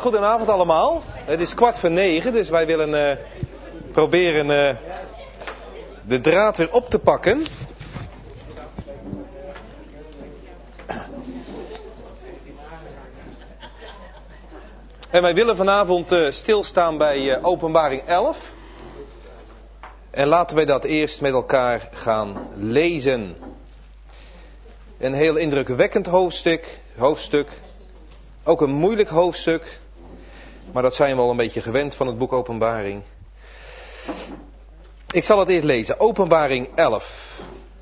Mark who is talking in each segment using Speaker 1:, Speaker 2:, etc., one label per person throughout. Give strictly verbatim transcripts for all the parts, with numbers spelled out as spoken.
Speaker 1: goedenavond allemaal. Het is kwart voor negen, dus wij willen uh, proberen uh, de draad weer op te pakken. En wij willen vanavond uh, stilstaan bij uh, Openbaring elf. En laten wij dat eerst met elkaar gaan lezen. Een heel indrukwekkend hoofdstuk, hoofdstuk. Ook een moeilijk hoofdstuk. Maar dat zijn we al een beetje gewend van het boek Openbaring. Ik zal het eerst lezen. Openbaring elf.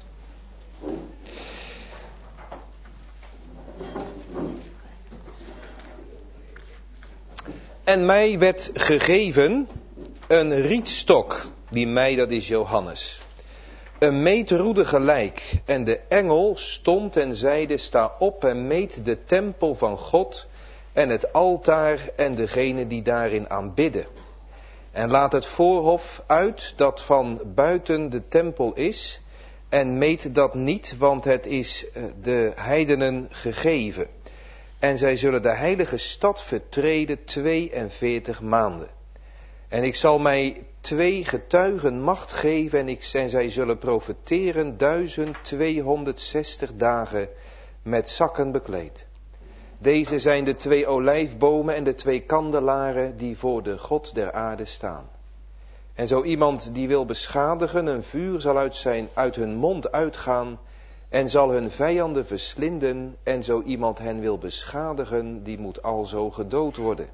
Speaker 1: En mij werd gegeven een rietstok. Die mij, dat is Johannes. Een meetroede gelijk. En de engel stond en zeide: sta op en meet de tempel van God en het altaar en degene die daarin aanbidden. En laat het voorhof uit dat van buiten de tempel is. En meet dat niet, want het is de heidenen gegeven. En zij zullen de heilige stad vertreden tweeënveertig maanden. En ik zal mij twee getuigen macht geven en, ik, en zij zullen profeteren duizend tweehonderdzestig dagen met zakken bekleed. Deze zijn de twee olijfbomen en de twee kandelaren die voor de God der aarde staan. En zo iemand die wil beschadigen, een vuur zal uit, zijn, uit hun mond uitgaan en zal hun vijanden verslinden. En zo iemand hen wil beschadigen, die moet alzo gedood worden.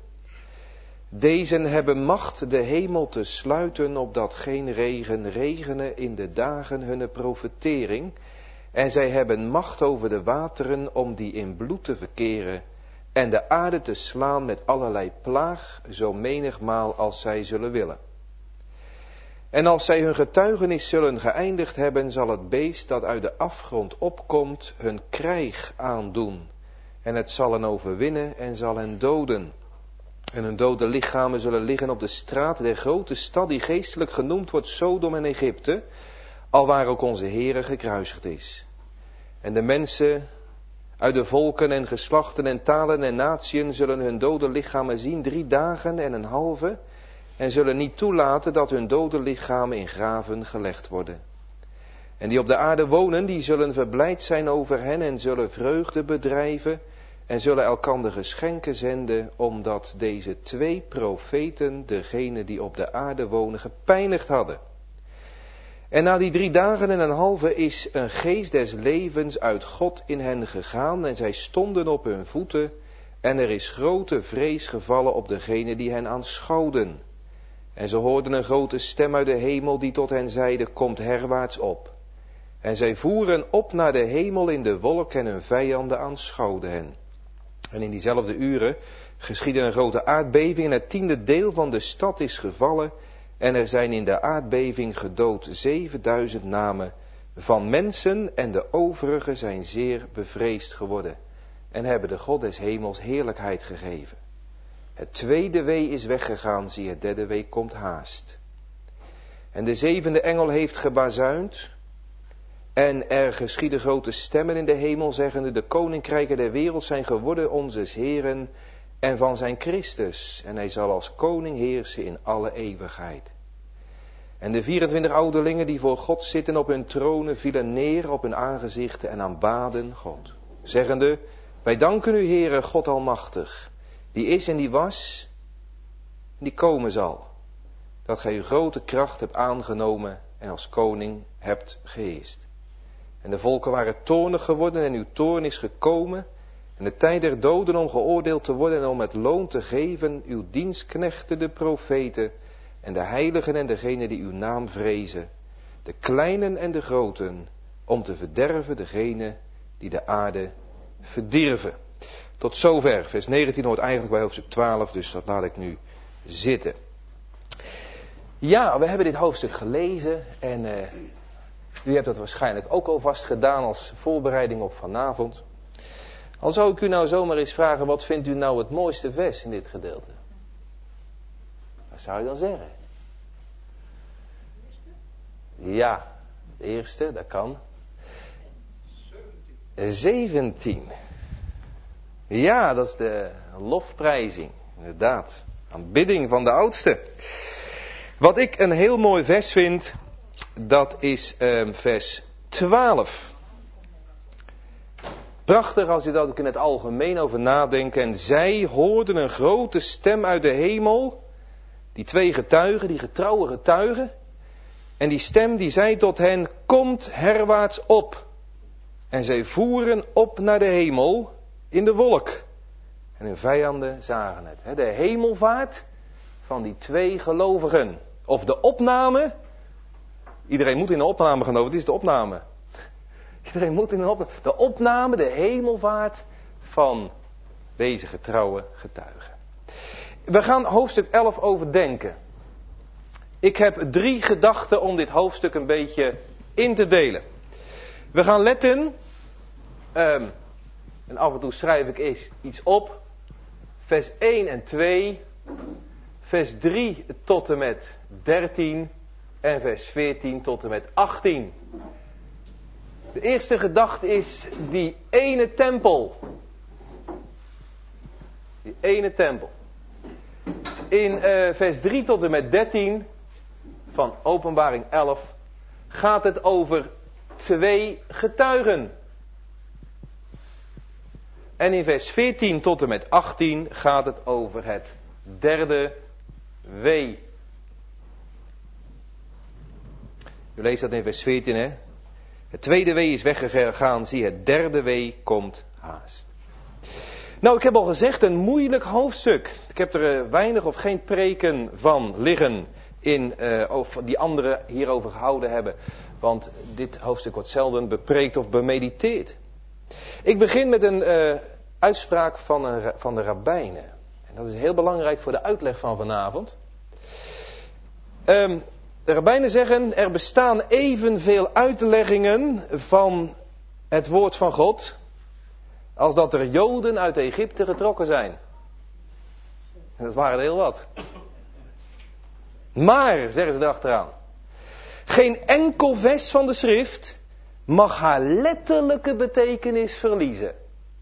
Speaker 1: Dezen hebben macht de hemel te sluiten, opdat geen regen regene in de dagen hunne profetering. En zij hebben macht over de wateren om die in bloed te verkeren. En de aarde te slaan met allerlei plaag, zo menigmaal als zij zullen willen. En als zij hun getuigenis zullen geëindigd hebben, zal het beest dat uit de afgrond opkomt hun krijg aandoen. En het zal hen overwinnen en zal hen doden. En hun dode lichamen zullen liggen op de straat der grote stad, die geestelijk genoemd wordt Sodom en Egypte, alwaar ook onze Heere gekruisigd is. En de mensen uit de volken en geslachten en talen en natieën zullen hun dode lichamen zien drie dagen en een halve, en zullen niet toelaten dat hun dode lichamen in graven gelegd worden. En die op de aarde wonen, die zullen verblijd zijn over hen en zullen vreugde bedrijven en zullen elkander geschenken zenden, omdat deze twee profeten degene die op de aarde wonen gepijnigd hadden. En na die drie dagen en een halve is een geest des levens uit God in hen gegaan en zij stonden op hun voeten en er is grote vrees gevallen op degene die hen aanschouwden. En ze hoorden een grote stem uit de hemel die tot hen zeide: komt herwaarts op. En zij voeren op naar de hemel in de wolk en hun vijanden aanschouwden hen. En in diezelfde uren geschiedde een grote aardbeving en het tiende deel van de stad is gevallen. En er zijn in de aardbeving gedood zevenduizend namen van mensen en de overigen zijn zeer bevreesd geworden. En hebben de God des hemels heerlijkheid gegeven. Het tweede wee is weggegaan, zie het derde wee komt haast. En de zevende engel heeft gebazuind. En er geschieden grote stemmen in de hemel, zeggende: de koninkrijken der wereld zijn geworden onzes Heeren en van zijn Christus. En hij zal als koning heersen in alle eeuwigheid. En de vierentwintig ouderlingen die voor God zitten op hun tronen vielen neer op hun aangezichten en aanbaden God. Zeggende: wij danken u, Heere God almachtig, die is en die was, en die komen zal. Dat gij uw grote kracht hebt aangenomen en als koning hebt geheerst. En de volken waren toornig geworden en uw toorn is gekomen. En de tijd der doden om geoordeeld te worden en om het loon te geven uw dienstknechten de profeten. En de heiligen en degenen die uw naam vrezen. De kleinen en de groten. Om te verderven degenen die de aarde verdierven. Tot zover. Vers negentien hoort eigenlijk bij hoofdstuk twaalf, dus dat laat ik nu zitten. Ja, we hebben dit hoofdstuk gelezen en uh, u hebt dat waarschijnlijk ook alvast gedaan als voorbereiding op vanavond. Al zou ik u nou zomaar eens vragen, wat vindt u nou het mooiste vers in dit gedeelte? Wat zou je dan zeggen? Ja, de eerste, dat kan. zeventien. Ja, dat is de lofprijzing. Inderdaad, aanbidding van de oudste. Wat ik een heel mooi vers vind, dat is um, vers twaalf. Prachtig als je daar ook in het algemeen over nadenkt. En zij hoorden een grote stem uit de hemel. Die twee getuigen, die getrouwe getuigen. En die stem die zei tot hen, komt herwaarts op. En zij voeren op naar de hemel in de wolk. En hun vijanden zagen het. De hemelvaart van die twee gelovigen. Of de opname. Iedereen moet in de opname geloven, het is de opname. Iedereen moet in de opname. De opname, de hemelvaart van deze getrouwe getuigen. We gaan hoofdstuk elf overdenken. Ik heb drie gedachten om dit hoofdstuk een beetje in te delen. We gaan letten, um, en af en toe schrijf ik eens iets op, vers één en twee, vers drie tot en met dertien en vers veertien tot en met achttien. De eerste gedachte is die ene tempel. Die ene tempel. In uh, vers drie tot en met dertien van Openbaring elf gaat het over twee getuigen. En in vers veertien tot en met achttien gaat het over het derde wee. U leest dat in vers veertien, hè? Het tweede wee is weggegaan, zie het derde wee komt haast. Nou, ik heb al gezegd, een moeilijk hoofdstuk. Ik heb er uh, weinig of geen preken van liggen in, uh, of die anderen hierover gehouden hebben. Want dit hoofdstuk wordt zelden bepreekt of bemediteerd. Ik begin met een uh, uitspraak van, een, van de rabbijnen. En dat is heel belangrijk voor de uitleg van vanavond. Um, de rabbijnen zeggen, er bestaan evenveel uitleggingen van het woord van God als dat er Joden uit Egypte getrokken zijn. En dat waren er heel wat. Maar, zeggen ze erachteraan, geen enkel vers van de schrift mag haar letterlijke betekenis verliezen.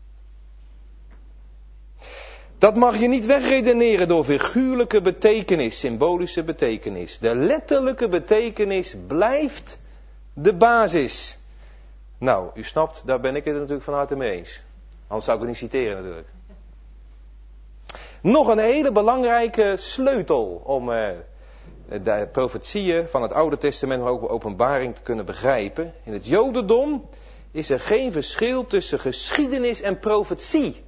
Speaker 1: Dat mag je niet wegredeneren door figuurlijke betekenis, symbolische betekenis. De letterlijke betekenis blijft de basis. Nou, u snapt, daar ben ik het natuurlijk van harte mee eens. Anders zou ik het niet citeren natuurlijk. Nog een hele belangrijke sleutel om uh, de profetieën van het Oude Testament, maar ook Openbaring te kunnen begrijpen. In het Jodendom is er geen verschil tussen geschiedenis en profetie.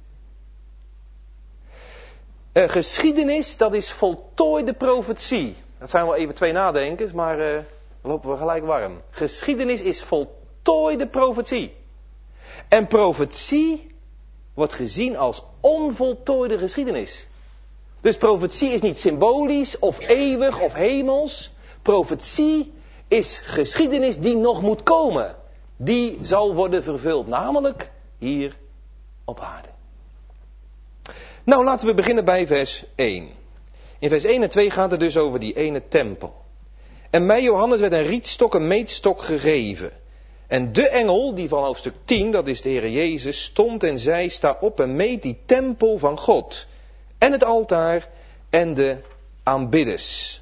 Speaker 1: Uh, geschiedenis, dat is voltooide profetie. Dat zijn wel even twee nadenkers, maar uh, dan lopen we gelijk warm. Geschiedenis is voltooide profetie. En profetie wordt gezien als onvoltooide geschiedenis. Dus profetie is niet symbolisch of eeuwig of hemels. Profetie is geschiedenis die nog moet komen. Die zal worden vervuld, namelijk hier op aarde. Nou, laten we beginnen bij vers één. In vers één en twee gaat het dus over die ene tempel. En mij, Johannes, werd een rietstok, een meetstok gegeven. En de engel, die van hoofdstuk tien, dat is de Heer Jezus, stond en zei, sta op en meet die tempel van God. En het altaar en de aanbidders.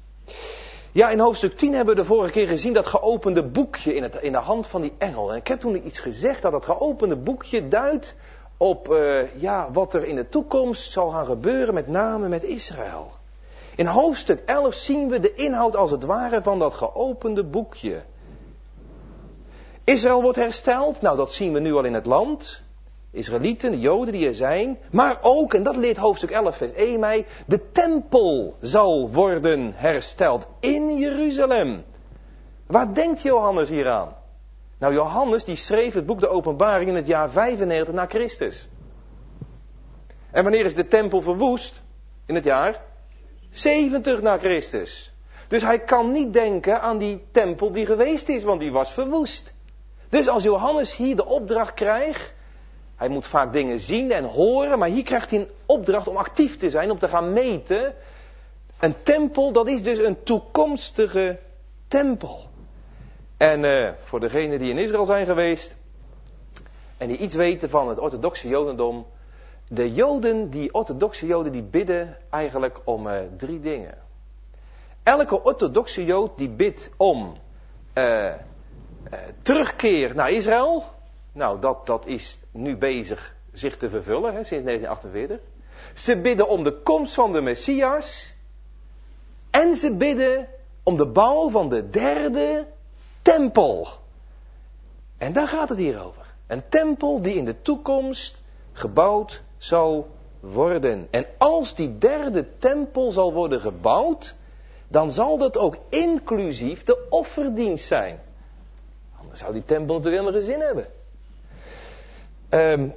Speaker 1: Ja, in hoofdstuk tien hebben we de vorige keer gezien dat geopende boekje in, het, in de hand van die engel. En ik heb toen iets gezegd dat dat geopende boekje duidt op uh, ja, wat er in de toekomst zal gaan gebeuren, met name met Israël. In hoofdstuk elf zien we de inhoud als het ware van dat geopende boekje. Israël wordt hersteld, nou dat zien we nu al in het land. Israëlieten, de Joden die er zijn. Maar ook, en dat leert hoofdstuk elf vers één mij, de tempel zal worden hersteld in Jeruzalem. Waar denkt Johannes hier aan? Nou, Johannes die schreef het boek de Openbaring in het jaar vijfennegentig na Christus. En wanneer is de tempel verwoest? In het jaar zeventig na Christus. Dus hij kan niet denken aan die tempel die geweest is, want die was verwoest. Dus als Johannes hier de opdracht krijgt, hij moet vaak dingen zien en horen, maar hier krijgt hij een opdracht om actief te zijn, om te gaan meten. Een tempel, dat is dus een toekomstige tempel. En uh, voor degenen die in Israël zijn geweest en die iets weten van het orthodoxe Jodendom, de Joden, die orthodoxe Joden, die bidden eigenlijk om uh, drie dingen. Elke orthodoxe Jood die bidt om uh, uh, terugkeer naar Israël. Nou, dat, dat is nu bezig zich te vervullen, hè, sinds negentien achtenveertig. Ze bidden om de komst van de Messias. En ze bidden om de bouw van de derde tempel. En daar gaat het hier over. Een tempel die in de toekomst gebouwd zal worden. En als die derde tempel zal worden gebouwd, dan zal dat ook inclusief de offerdienst zijn. Anders zou die tempel natuurlijk helemaal geen zin hebben. Um,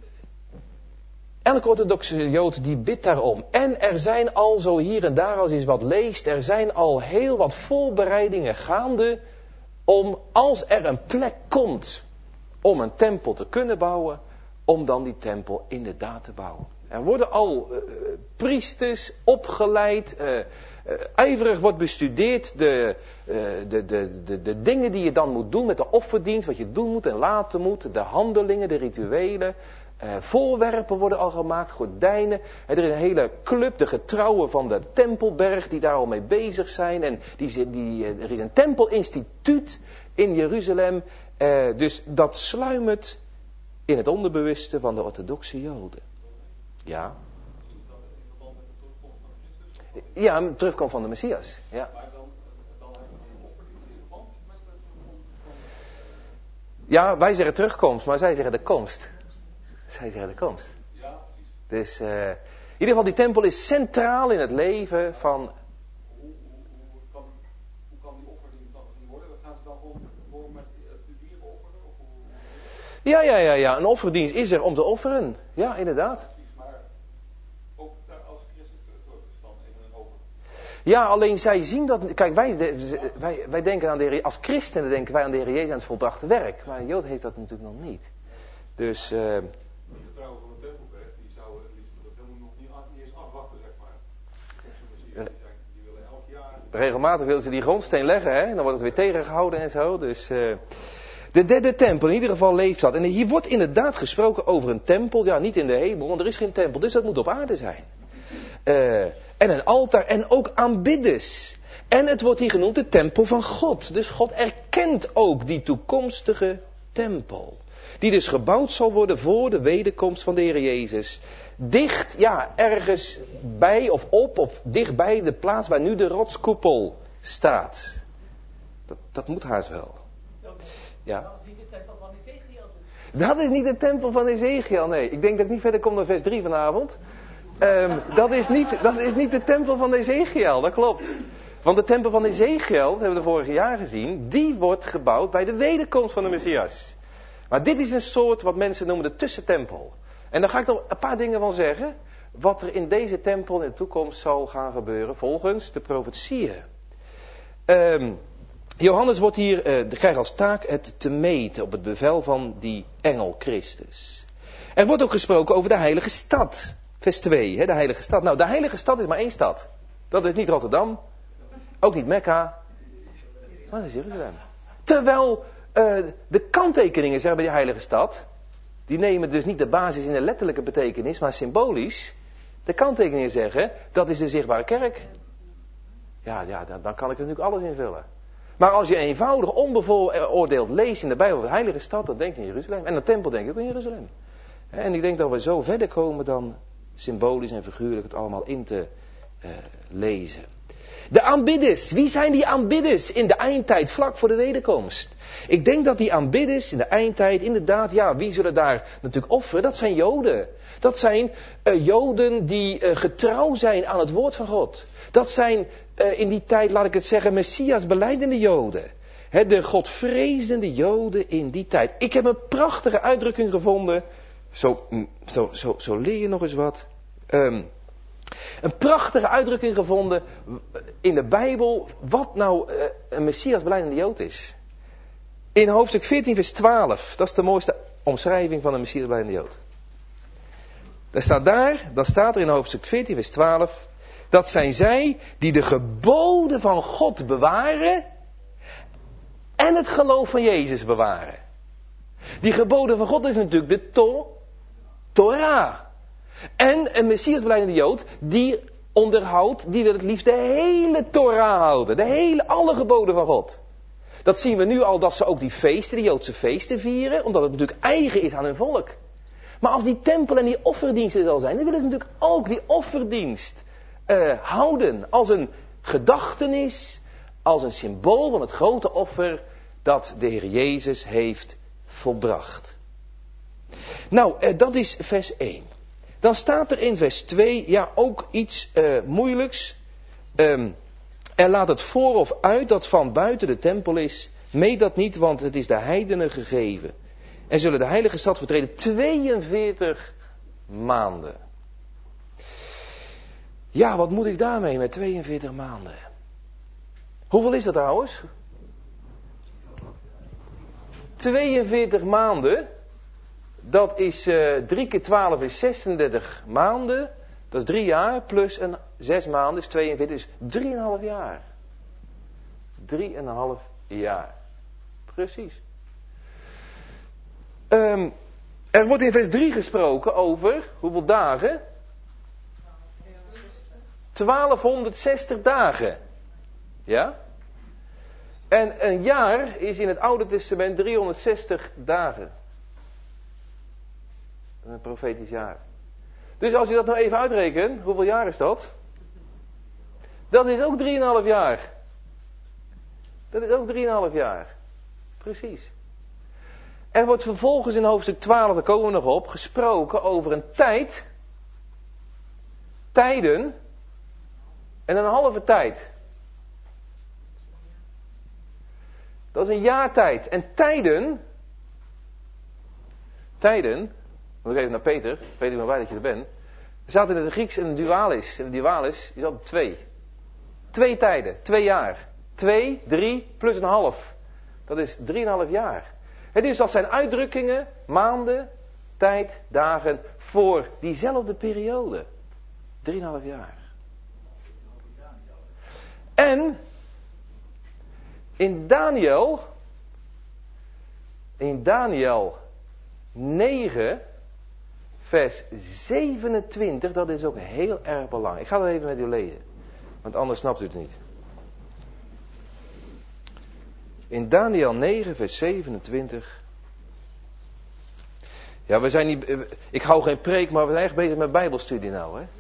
Speaker 1: elke orthodoxe Jood die bidt daarom. En er zijn al zo hier en daar als je eens wat leest, er zijn al heel wat voorbereidingen gaande om als er een plek komt om een tempel te kunnen bouwen, om dan die tempel inderdaad te bouwen. Er worden al uh, priesters opgeleid, uh, uh, ijverig wordt bestudeerd de, uh, de, de, de, de dingen die je dan moet doen met de offerdienst, wat je doen moet en laten moet, de handelingen, de rituelen. Uh, voorwerpen worden al gemaakt, gordijnen. Er is een hele club, de getrouwen van de Tempelberg, die daar al mee bezig zijn. En die, die, er is een tempelinstituut in Jeruzalem. Uh, dus dat sluimert in het onderbewuste van de orthodoxe Joden. Ja. Ja, een terugkomst van de Messias. Ja. Ja, wij zeggen terugkomst, maar zij zeggen de komst. Zij zeggen de komst.
Speaker 2: Ja, precies.
Speaker 1: Dus uh, in ieder geval die tempel is centraal in het leven van...
Speaker 2: Hoe, hoe, hoe, kan, hoe kan die offerdienst dan gezien worden? Gaan ze dan gewoon, gewoon met de dieren offeren? Of hoe, hoe...
Speaker 1: Ja, ja, ja, ja. Een offerdienst is er om te offeren. Ja, inderdaad.
Speaker 2: Precies, maar ook als Christus terug is dan even een offer.
Speaker 1: Ja, alleen zij zien dat... Kijk, wij, de, wij, wij denken aan de Heer... Als christenen denken wij aan de Heer Jezus en het volbrachte werk. Maar een Jood heeft dat natuurlijk nog niet. Dus... Uh,
Speaker 2: Die getrouwen van de Tempelberg, die zouden het liefst dat helemaal nog niet, niet eens afwachten, zeg maar. Die, zijn, die willen elk jaar...
Speaker 1: Regelmatig willen ze die grondsteen leggen, hè. Dan wordt het weer tegengehouden en zo. Dus uh, de derde tempel, in ieder geval leeft dat. En hier wordt inderdaad gesproken over een tempel. Ja, niet in de hemel, want er is geen tempel. Dus dat moet op aarde zijn. Uh, en een altaar en ook aanbidders. En het wordt hier genoemd de tempel van God. Dus God erkent ook die toekomstige tempel. Die dus gebouwd zal worden voor de wederkomst van de Heer Jezus. Dicht, ja, ergens bij of op of dichtbij de plaats waar nu de rotskoepel staat. Dat, dat moet haast wel. Ja.
Speaker 3: Dat is niet de tempel van Ezekiel.
Speaker 1: Dat is niet de tempel van Ezekiel, nee. Ik denk dat ik niet verder kom dan vers drie vanavond. Um, dat, is niet, dat is niet de tempel van Ezekiel, dat klopt. Want de tempel van Ezekiel, dat hebben we de vorige jaar gezien, die wordt gebouwd bij de wederkomst van de Messias. Maar dit is een soort wat mensen noemen de tussentempel. En daar ga ik nog een paar dingen van zeggen. Wat er in deze tempel in de toekomst zal gaan gebeuren volgens de profetieën. Um, Johannes wordt hier, uh, krijgt als taak het te meten op het bevel van die engel Christus. Er wordt ook gesproken over de heilige stad. Vers twee, hè, de heilige stad. Nou, de heilige stad is maar één stad. Dat is niet Rotterdam. Ook niet Mekka. Maar dat is Jeruzalem. Terwijl... Uh, de kanttekeningen zeggen bij die heilige stad, die nemen dus niet de basis in de letterlijke betekenis, maar symbolisch. De kanttekeningen zeggen, dat is de zichtbare kerk. Ja, ja, dan, dan kan ik er natuurlijk alles invullen. Maar als je eenvoudig, onbevooroordeeld leest in de Bijbel de heilige stad, dan denk je in Jeruzalem. En de tempel denk ik ook in Jeruzalem. En ik denk dat we zo verder komen dan symbolisch en figuurlijk het allemaal in te uh, lezen. De aanbidders, wie zijn die aanbidders in de eindtijd, vlak voor de wederkomst? Ik denk dat die aanbidders in de eindtijd inderdaad, ja, wie zullen daar natuurlijk offeren? Dat zijn Joden. Dat zijn uh, Joden die uh, getrouw zijn aan het woord van God. Dat zijn uh, in die tijd, laat ik het zeggen, Messias belijdende Joden. He, de Godvrezende Joden in die tijd. Ik heb een prachtige uitdrukking gevonden. Zo, zo, zo, zo leer je nog eens wat. Um, Een prachtige uitdrukking gevonden in de Bijbel wat nou uh, een Messias belijdende Jood is. In hoofdstuk veertien vers twaalf, dat is de mooiste omschrijving van een Messias belijdende Jood. Daar staat daar, dan staat er in hoofdstuk veertien vers twaalf, dat zijn zij die de geboden van God bewaren en het geloof van Jezus bewaren. Die geboden van God is natuurlijk de to, Torah. En een Messias belijdende Jood, die onderhoudt, die wil het liefst de hele Torah houden. De hele, alle geboden van God. Dat zien we nu al, dat ze ook die feesten, die Joodse feesten vieren, omdat het natuurlijk eigen is aan hun volk. Maar als die tempel en die offerdiensten zal zijn, dan willen ze natuurlijk ook die offerdienst uh, houden. Als een gedachtenis, als een symbool van het grote offer dat de Heer Jezus heeft volbracht. Nou, uh, dat is vers één. Dan staat er in vers twee, ja, ook iets uh, moeilijks. Um, er laat het voor of uit dat van buiten de tempel is. Meet dat niet, want het is de heidenen gegeven. En zullen de heilige stad vertreden tweeënveertig maanden. Ja, wat moet ik daarmee met tweeënveertig maanden? Hoeveel is dat trouwens? tweeënveertig maanden. Dat is uh, drie keer twaalf is zesendertig maanden. Dat is drie jaar plus een zes maanden is tweeënveertig. Dus drieënhalf jaar. Drieënhalf jaar. Precies. Um, er wordt in vers drie gesproken over hoeveel dagen? twaalfhonderdzestig dagen. Ja? En een jaar is in het Oude Testament driehonderdzestig dagen. Een profetisch jaar. Dus als je dat nou even uitrekent, hoeveel jaar is dat? Dat is ook drieënhalf jaar. Dat is ook drieënhalf jaar. Precies. Er wordt vervolgens in hoofdstuk twaalf, daar komen we nog op, gesproken over een tijd, tijden en een halve tijd. Dat is een jaartijd. En tijden, tijden, moet ik even naar Peter, Peter, ik ben blij dat je er bent. Er staat in het Grieks een dualis, en een dualis is altijd twee. Twee tijden, twee jaar. Twee, drie, plus een half. Dat is drieënhalf jaar. Het is dat zijn uitdrukkingen, maanden, tijd, dagen, voor diezelfde periode. Drieënhalf jaar. En in Daniel, in Daniel negen, vers zevenentwintig, dat is ook heel erg belangrijk. Ik ga dat even met u lezen, want anders snapt u het niet. In Daniel negen, vers zevenentwintig. Ja, we zijn niet. Ik hou geen preek, maar we zijn echt bezig met Bijbelstudie nou, hè?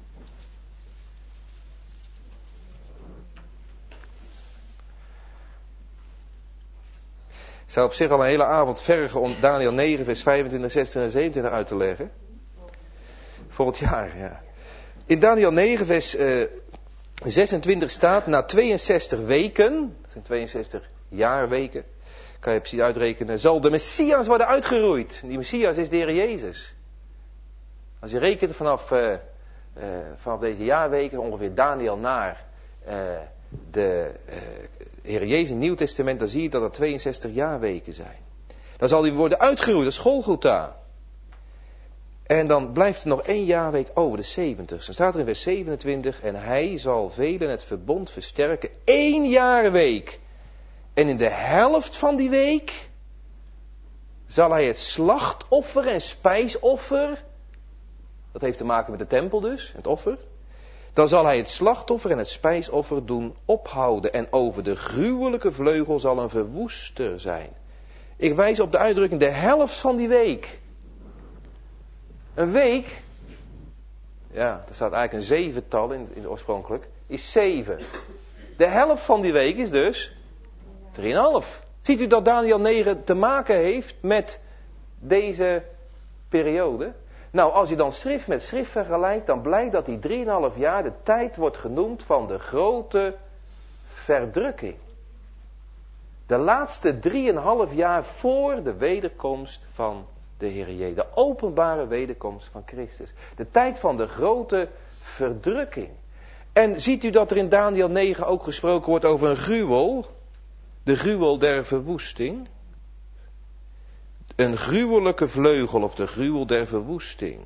Speaker 1: Ik zou op zich al een hele avond vergen om Daniel negen, vers vijfentwintig, zesentwintig en zevenentwintig uit te leggen. Volgend jaar, ja. In Daniel negen, vers uh, zesentwintig staat, na tweeënzestig weken, dat zijn tweeënzestig jaarweken, kan je precies uitrekenen, zal de Messias worden uitgeroeid. Die Messias is de Heer Jezus. Als je rekent vanaf, uh, uh, vanaf deze jaarweken, ongeveer Daniel naar uh, de uh, Heer Jezus in het Nieuw Testament, dan zie je dat er tweeënzestig jaarweken zijn. Dan zal hij worden uitgeroeid, dat is Golgotha. En dan blijft er nog één jaarweek over, de zeventig. Dan staat er in vers zevenentwintig, en hij zal velen het verbond versterken, één jaarweek. En in de helft van die week zal hij het slachtoffer en spijsoffer, dat heeft te maken met de tempel dus, het offer. Dan zal hij het slachtoffer en het spijsoffer doen ophouden. En over de gruwelijke vleugel zal een verwoester zijn. Ik wijs op de uitdrukking de helft van die week. Een week, ja, er staat eigenlijk een zevental in, in oorspronkelijk, is zeven. De helft van die week is dus drieënhalf. Ziet u dat Daniel negen te maken heeft met deze periode? Nou, als je dan schrift met schrift vergelijkt, dan blijkt dat die drieënhalf jaar de tijd wordt genoemd van de grote verdrukking. De laatste drieënhalf jaar voor de wederkomst van de Heer Jezus. De openbare wederkomst van Christus. De tijd van de grote verdrukking. En ziet u dat er in Daniel negen ook gesproken wordt over een gruwel? De gruwel der verwoesting. Een gruwelijke vleugel of de gruwel der verwoesting.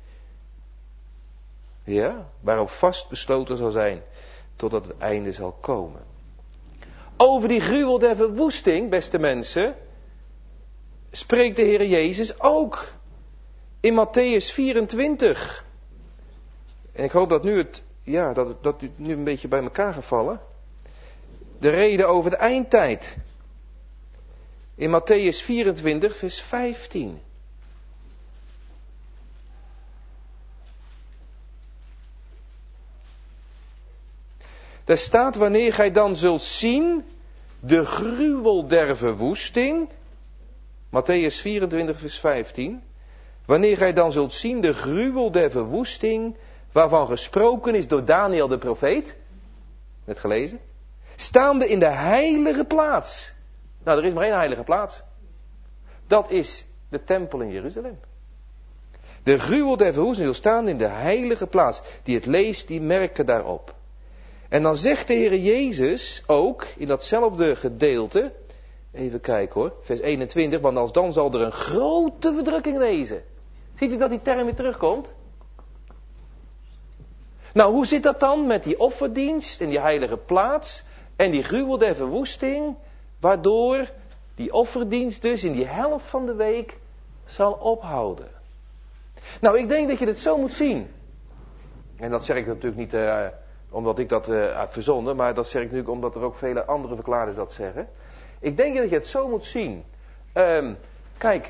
Speaker 1: Ja, waarop vastbesloten zal zijn totdat het einde zal komen. Over die gruwel der verwoesting, beste mensen, spreekt de Heer Jezus ook In Mattheüs vierentwintig. En ik hoop dat nu het, ja, dat, het, dat u nu een beetje bij elkaar gevallen. De reden over de eindtijd. In Mattheüs vierentwintig, vers vijftien. Daar staat, wanneer gij dan zult zien de gruwel der verwoesting. Mattheüs vierentwintig, vers vijftien. Wanneer gij dan zult zien de gruwel der verwoesting, waarvan gesproken is door Daniel de profeet. Net gelezen. Staande in de heilige plaats. Nou, er is maar één heilige plaats. Dat is de tempel in Jeruzalem. De gruwel der verwoesting zal staan in de heilige plaats. Die het leest, die merken daarop. En dan zegt de Heer Jezus ook in datzelfde gedeelte. Even kijken hoor, vers eenentwintig. Want als dan zal er een grote verdrukking wezen. Ziet u dat die term weer terugkomt? Nou, hoe zit dat dan met die offerdienst in die heilige plaats en die gruwel der verwoesting, waardoor die offerdienst dus in die helft van de week zal ophouden? Nou, ik denk dat je het zo moet zien. En dat zeg ik natuurlijk niet uh, omdat ik dat uh, heb verzonnen, maar dat zeg ik nu omdat er ook vele andere verklaarders dat zeggen. Ik denk dat je het zo moet zien. Um, kijk,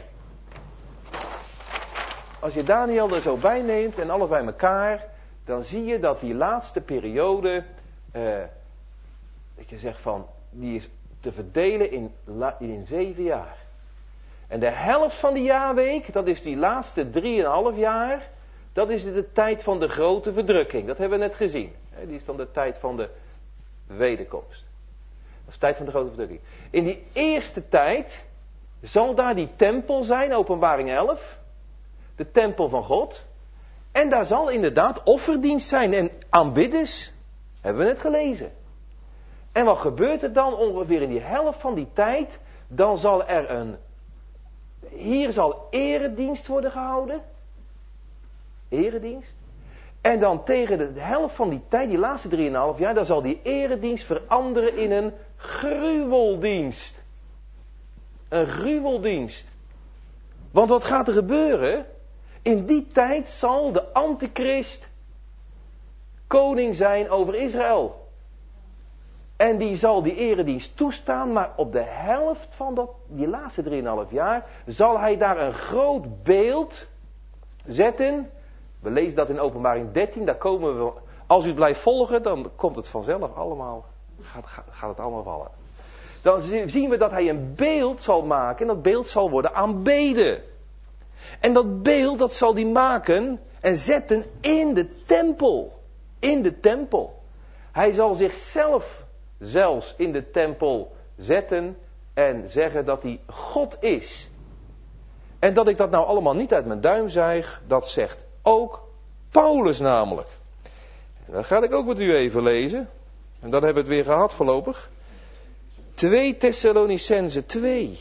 Speaker 1: als je Daniel er zo bij neemt en alles bij elkaar, dan zie je dat die laatste periode, uh, dat je zegt van, die is te verdelen in, in zeven jaar. En de helft van de jaarweek, dat is die laatste drieënhalf jaar, dat is de tijd van de grote verdrukking. Dat hebben we net gezien. Die is dan de tijd van de wederkomst. Dat is de tijd van de grote verdrukking. In die eerste tijd zal daar die tempel zijn, Openbaring elf. De tempel van God. En daar zal inderdaad offerdienst zijn en aanbidders. Hebben we net gelezen. En wat gebeurt er dan ongeveer in die helft van die tijd? Dan zal er een... Hier zal eredienst worden gehouden. Eredienst. En dan tegen de helft van die tijd, die laatste drieënhalf jaar, dan zal die eredienst veranderen in een gruweldienst. Een gruweldienst. Want wat gaat er gebeuren? In die tijd zal de antichrist koning zijn over Israël. En die zal die eredienst toestaan, maar op de helft van dat, die laatste drieënhalf jaar zal hij daar een groot beeld zetten. We lezen dat in Openbaring dertien, daar komen we, als u het blijft volgen, dan komt het vanzelf allemaal, gaat, gaat, gaat het allemaal vallen. Dan zien we dat hij een beeld zal maken en dat beeld zal worden aanbeden. En dat beeld, dat zal hij maken en zetten in de tempel. In de tempel. Hij zal zichzelf zelfs in de tempel zetten en zeggen dat hij God is. En dat ik dat nou allemaal niet uit mijn duim zuig, dat zegt ook Paulus namelijk. En dan ga ik ook met u even lezen. En dan hebben we het weer gehad voorlopig. twee Thessalonicenzen twee.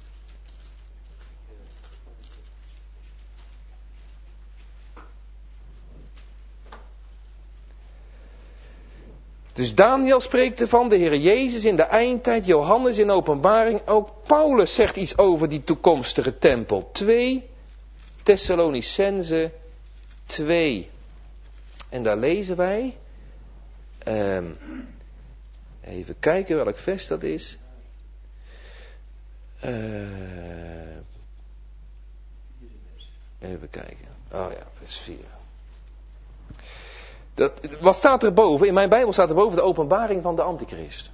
Speaker 1: Dus Daniel spreekt ervan, de Heer Jezus in de eindtijd, Johannes in Openbaring, ook Paulus zegt iets over die toekomstige tempel. twee Thessalonicenzen twee. En daar lezen wij, um, even kijken welk vers dat is. Uh, even kijken, oh ja, vers vier. Dat, wat staat er boven? In mijn Bijbel staat er boven de openbaring van de antichrist.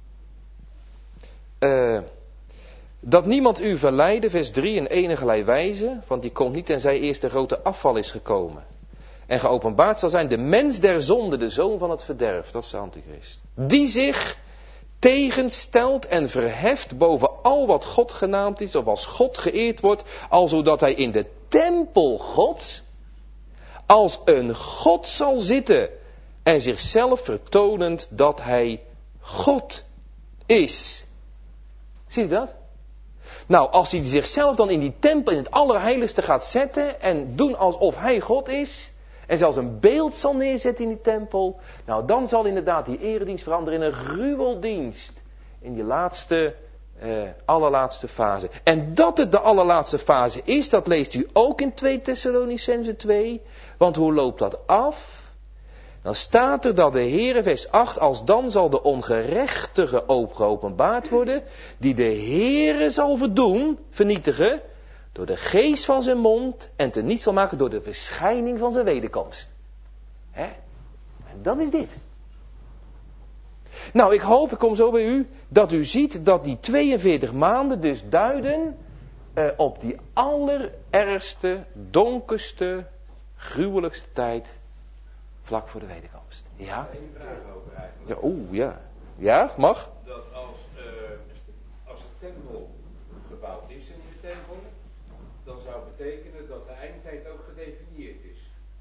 Speaker 1: Uh, dat niemand u verleidde, vers drie, in enigerlei wijze, want die komt niet tenzij eerst de grote afval is gekomen. En geopenbaard zal zijn de mens der zonde, de zoon van het verderf, dat is de antichrist. Die zich tegenstelt en verheft boven al wat God genaamd is, of als God geëerd wordt, alzodat hij in de tempel Gods als een God zal zitten en zichzelf vertonend dat hij God is. Zie je dat? Nou, als hij zichzelf dan in die tempel, in het allerheiligste gaat zetten en doen alsof hij God is, en zelfs een beeld zal neerzetten in die tempel, nou dan zal inderdaad die eredienst veranderen in een gruweldienst. In die laatste uh, allerlaatste fase. En dat het de allerlaatste fase is, dat leest u ook in twee Thessalonicenzen twee. Want hoe loopt dat af? Dan staat er dat de Heere, vers acht, als dan zal de ongerechtige geopenbaard worden, die de Heere zal verdoen, vernietigen, door de geest van zijn mond en teniet zal maken door de verschijning van zijn wederkomst. Hè? En dat is dit. Nou, ik hoop, ik kom zo bij u, dat u ziet dat die tweeënveertig maanden dus duiden uh, op die allerergste, donkerste, gruwelijkste tijd vlak voor de wederkomst. Ja?
Speaker 3: Eén vraag over eigenlijk.
Speaker 1: Ja, oeh, ja. Ja, mag?
Speaker 3: Dat als, uh, als de tempel gebouwd is in de tempel, dan zou betekenen dat de eindtijd ook gedefinieerd is.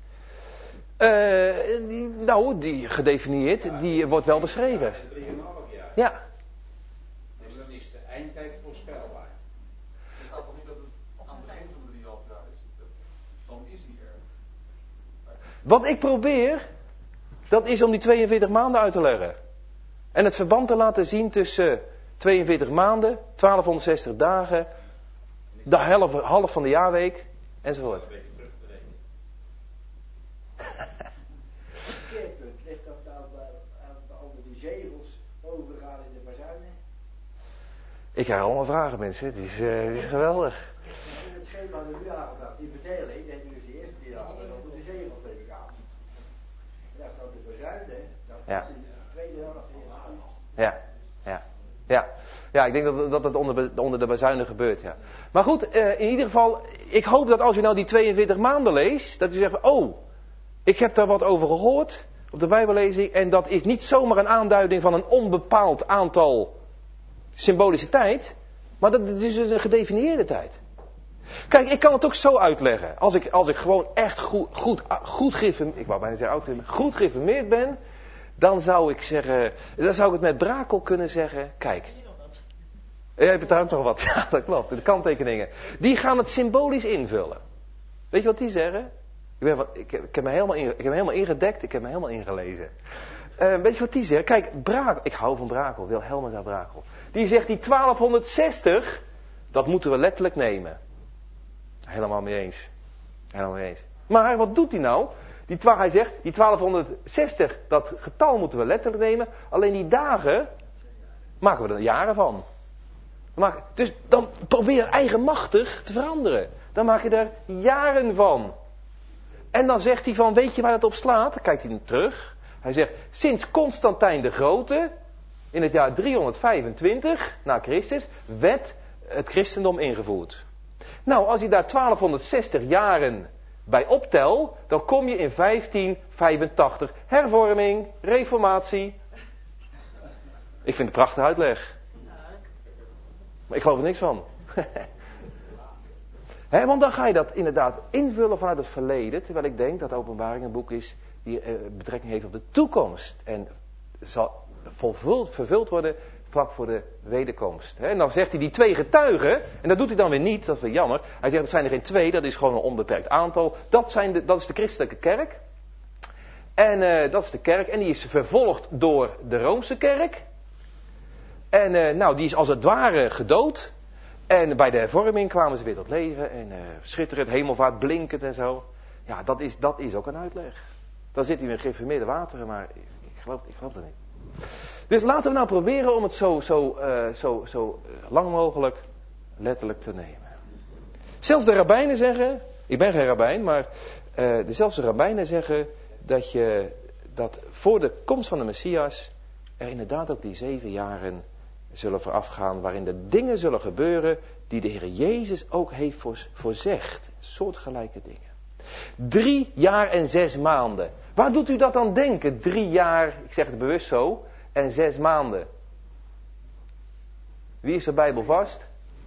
Speaker 1: Uh, die, nou, die gedefinieerd, ja, die wordt wel beschreven.
Speaker 3: Ja, en drieënhalf jaar.
Speaker 1: Ja.
Speaker 3: Dus dan is de eindtijd voorspelbaar.
Speaker 2: Er staat toch niet dat het aan het begin van de drieënhalf jaar is? Dan is die er.
Speaker 1: Wat ik probeer, dat is om die tweeënveertig maanden uit te leggen. En het verband te laten zien tussen tweeënveertig maanden, twaalfhonderdzestig dagen, de helft, half van de jaarweek, enzovoort.
Speaker 4: Keerpunt, ligt dat nou onder die zegels overgaan in de bazuinen?
Speaker 1: Ik krijg allemaal vragen, mensen. Het is, uh, het is geweldig.
Speaker 4: In het schema hebben we nu aangebracht, die verdeling, en nu is de eerste die aan, dan moet de zegels neem ik aan. En daar staat de bazuinen, dan
Speaker 1: ja.
Speaker 4: is de tweede helft weer aan.
Speaker 1: Ja, ja, ja. Ja, ik denk dat, dat het onder, onder de bazuinen gebeurt, ja. Maar goed, uh, in ieder geval, ik hoop dat als u nou die tweeënveertig maanden leest, dat u zegt, oh, ik heb daar wat over gehoord op de Bijbellezing. En dat is niet zomaar een aanduiding van een onbepaald aantal symbolische tijd. Maar dat is dus een gedefinieerde tijd. Kijk, ik kan het ook zo uitleggen. Als ik, als ik gewoon echt goed, goed, goed geïnformeerd, ik wou bijna zeggen oud geïnformeerd, goed geïnformeerd ben. Dan zou ik zeggen, dan zou ik het met Brakel kunnen zeggen. Kijk. Je hebt daar ook nog wat. Ja, dat klopt. De kanttekeningen. Die gaan het symbolisch invullen. Weet je wat die zeggen? Ik, ben wat, ik, heb, ik, heb me helemaal in, ik heb me helemaal ingedekt, ik heb me helemaal ingelezen. Uh, weet je wat die zegt? Kijk, Brakel, ik hou van Brakel, Wilhelmus uit Brakel. Die zegt die twaalfhonderdzestig, dat moeten we letterlijk nemen. Helemaal mee eens. Helemaal mee eens. Maar wat doet hij nou? Die twa, hij zegt, die twaalfhonderdzestig, dat getal moeten we letterlijk nemen. Alleen die dagen maken we er jaren van. Maar, dus dan probeer eigenmachtig te veranderen. Dan maak je er jaren van. En dan zegt hij van, weet je waar het op slaat? Dan kijkt hij terug. Hij zegt, sinds Constantijn de Grote, in het jaar driehonderdvijfentwintig na Christus, werd het christendom ingevoerd. Nou, als je daar twaalfhonderdzestig jaren bij optel, dan kom je in vijftien vijfentachtig. Hervorming, reformatie. Ik vind het een prachtige uitleg. Maar ik geloof er niks van. He, want dan ga je dat inderdaad invullen vanuit het verleden. Terwijl ik denk dat Openbaring een boek is die uh, betrekking heeft op de toekomst. En zal vervuld, vervuld worden vlak voor de wederkomst. He, en dan zegt hij die twee getuigen. En dat doet hij dan weer niet, dat is wel jammer. Hij zegt dat zijn er geen twee, dat is gewoon een onbeperkt aantal. Dat, zijn de, dat is de christelijke kerk. En uh, dat is de kerk. En die is vervolgd door de Roomse kerk. En uh, nou, die is als het ware gedood. En bij de hervorming kwamen ze weer tot leven. En uh, schitterend, hemelvaart, blinkend en zo. Ja, dat is, dat is ook een uitleg. Dan zit hij in geïnformeerde wateren, maar ik, ik, geloof, ik geloof dat niet. Dus laten we nou proberen om het zo, zo, uh, zo, zo lang mogelijk letterlijk te nemen. Zelfs de rabbijnen zeggen, ik ben geen rabbijn, maar uh, de, zelfs de rabbijnen zeggen dat, je, dat voor de komst van de Messias er inderdaad ook die zeven jaren zullen voorafgaan, waarin de dingen zullen gebeuren die de Heer Jezus ook heeft voorzegd. Soortgelijke dingen. Drie jaar en zes maanden. Waar doet u dat aan denken? Drie jaar, ik zeg het bewust zo, en zes maanden. Wie is de Bijbel vast?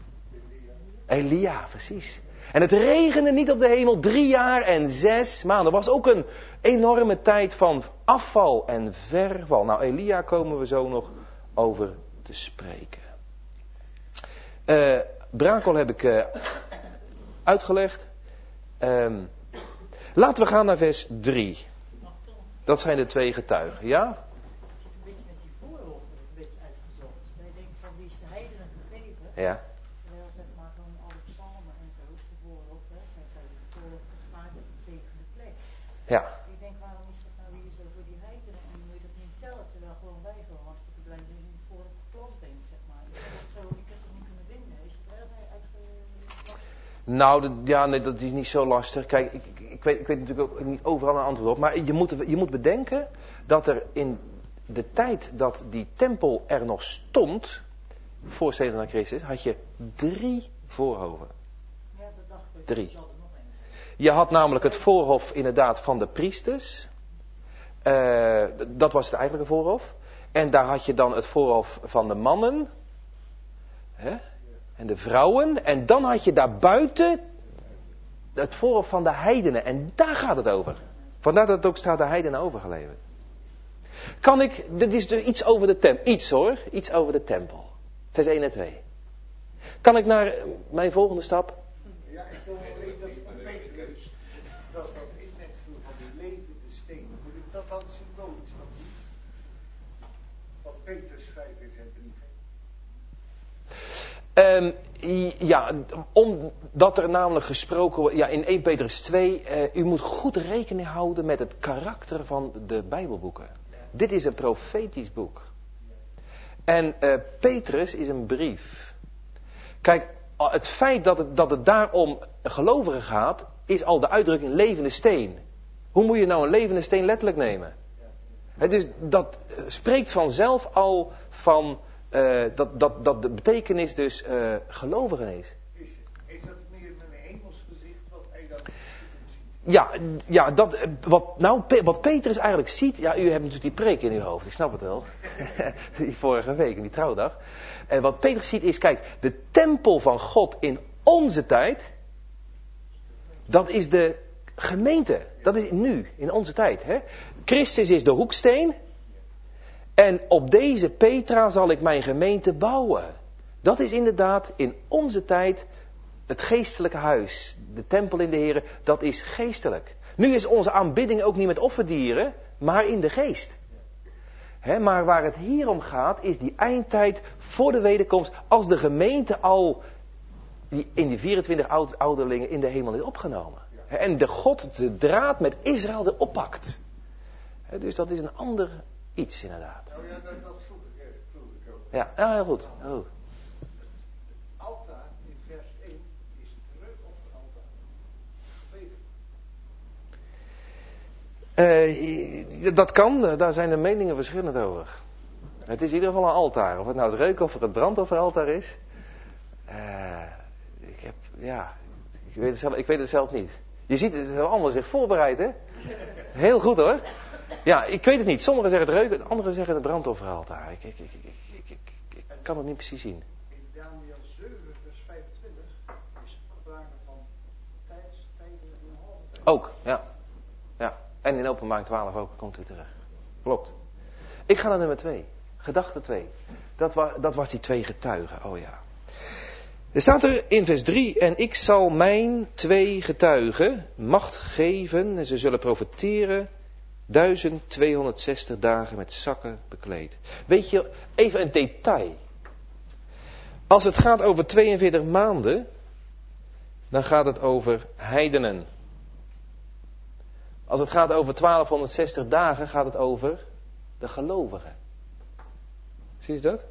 Speaker 1: Elia, precies. En het regende niet op de hemel drie jaar en zes maanden. Dat was ook een enorme tijd van afval en verval. Nou, Elia komen we zo nog over te spreken. Uh, Brakel heb ik uh, uitgelegd. Um, laten we gaan naar vers drie. Dat zijn de twee getuigen, ja?
Speaker 5: Ik zit een beetje met die voorhoofd een beetje uitgezocht. Wij denken van wie is de heidenen gegeven?
Speaker 1: Ja.
Speaker 5: Terwijl zeg maar gewoon alle psalmen en zo, de voorhof, hè, en zo, de voorhof gespaard op de zevende plek.
Speaker 1: Ja.
Speaker 5: Ik denk, waarom is dat nou weer zo voor die heidenen en moet je dat niet tellen, terwijl gewoon wij gewoon hartstikke blij zijn in het voorhof geplast bent, zeg maar. Ik heb het zo, ik heb het niet kunnen vinden. Is het er ergens uitgeplast?
Speaker 1: Nou, de, ja, nee, dat is niet zo lastig. Kijk, ik, ik, ik, weet, ik weet natuurlijk ook niet overal een antwoord op. Maar je moet, je moet bedenken dat er in de tijd dat die tempel er nog stond, voor zeventig na Christus, had je drie voorhoven.
Speaker 5: Ja, dat dacht ik.
Speaker 1: Drie.
Speaker 5: Er zat er nog één.
Speaker 1: Je had namelijk het voorhof inderdaad van de priesters. Uh, dat was het eigenlijke voorhof. En daar had je dan het voorhof van de mannen. Hè? En de vrouwen. En dan had je daarbuiten het voorhof van de heidenen. En daar gaat het over. Vandaar dat het ook staat de heidenen overgeleverd. Kan ik, dit is dus iets over de tempel. Iets hoor, iets over de tempel. Vers één en twee. Kan ik naar mijn volgende stap?
Speaker 6: Ja, ik wil wel weten dat van Petrus, dat dat inmetsel van die levende steen, moet ik dat dan symbolisch wat zien? Wat Petrus schrijft in zijn brief.
Speaker 1: Um, ja, omdat er namelijk gesproken wordt, ja, in eerste Petrus twee, uh, u moet goed rekening houden met het karakter van de Bijbelboeken. Dit is een profetisch boek. En uh, Petrus is een brief. Kijk, het feit dat het, dat het daar om gelovigen gaat, is al de uitdrukking levende steen. Hoe moet je nou een levende steen letterlijk nemen? Het is, dat spreekt vanzelf al van uh, dat, dat, dat de betekenis dus uh, gelovigen is.
Speaker 6: Is, is dat meer met een hemels gezicht wat hij dan ziet?
Speaker 1: Ja, ja dat, wat, nou, wat Petrus eigenlijk ziet, ja, u hebt natuurlijk die preek in uw hoofd, ik snap het wel. Die vorige week, in die trouwdag. En wat Petrus ziet is, kijk, de tempel van God in onze tijd, dat is de gemeente. Dat is nu, in onze tijd. Hè? Christus is de hoeksteen. En op deze Petra zal ik mijn gemeente bouwen. Dat is inderdaad in onze tijd het geestelijke huis. De tempel in de Here, dat is geestelijk. Nu is onze aanbidding ook niet met offerdieren, maar in de geest. He, maar waar het hier om gaat, is die eindtijd voor de wederkomst, als de gemeente al in die vierentwintig ouderlingen in de hemel is opgenomen. He, en de God de draad met Israël weer oppakt. He, dus dat is een ander iets inderdaad.
Speaker 6: Nou ja, dat, dat vroeg ik, eh, vroeg ik ook.
Speaker 1: Ja, ja, heel goed. Heel goed.
Speaker 6: Het altaar in vers één is terug op het altaar.
Speaker 1: Uh, dat kan, daar zijn de meningen verschillend over. Het is in ieder geval een altaar. Of het nou het reukoffer, het brandofferaltaar is. Uh, ik heb, ja, ik weet, het zelf, ik weet het zelf niet. Je ziet het, het allemaal zich voorbereid, hè? Heel goed hoor. Ja, ik weet het niet. Sommigen zeggen het reuk, anderen zeggen het brandofferaltaar. Ik, ik, ik, ik, ik, ik, ik, ik kan het niet precies zien.
Speaker 6: In Daniel zeven vers vijfentwintig is sprake van tijds, tijden en een halve tijd.
Speaker 1: Ook, ja. Ja. En in Openbaar twaalf ook, komt u terug. Klopt. Ik ga naar nummer twee. Gedachte twee. Dat, wa, dat was die twee getuigen. Oh ja. Er staat er in vers drie. En ik zal mijn twee getuigen macht geven. En ze zullen profeteren. duizend tweehonderdzestig dagen met zakken bekleed. Weet je, even een detail. Als het gaat over tweeënveertig maanden. Dan gaat het over heidenen. Als het gaat over twaalfhonderdzestig dagen, gaat het over de gelovigen. Zie je dat?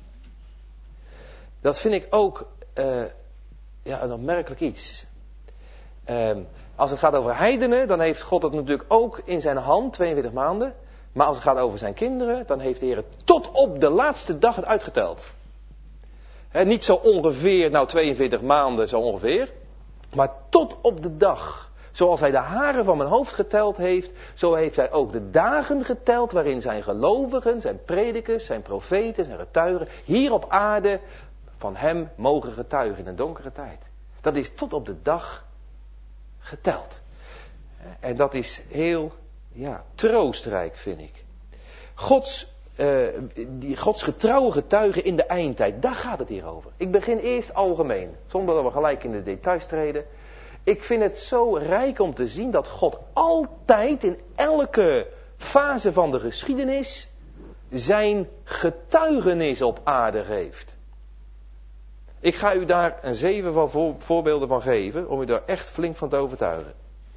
Speaker 1: Dat vind ik ook uh, ja, een opmerkelijk iets. Um, als het gaat over heidenen, dan heeft God het natuurlijk ook in zijn hand, tweeënveertig maanden. Maar als het gaat over zijn kinderen, dan heeft de Heer het tot op de laatste dag het uitgeteld. He, niet zo ongeveer, nou tweeënveertig maanden zo ongeveer. Maar tot op de dag. Zoals hij de haren van mijn hoofd geteld heeft, zo heeft hij ook de dagen geteld waarin zijn gelovigen, zijn predikers, zijn profeten, zijn getuigen, hier op aarde van hem mogen getuigen in een donkere tijd. Dat is tot op de dag geteld. En dat is heel, ja, troostrijk, vind ik. Gods, uh, die Gods getrouwe getuigen in de eindtijd, daar gaat het hier over. Ik begin eerst algemeen, zonder dat we gelijk in de details treden. Ik vind het zo rijk om te zien dat God altijd in elke fase van de geschiedenis zijn getuigenis op aarde geeft. Ik ga u daar een zeven van voor, voorbeelden van geven, om u daar echt flink van te overtuigen.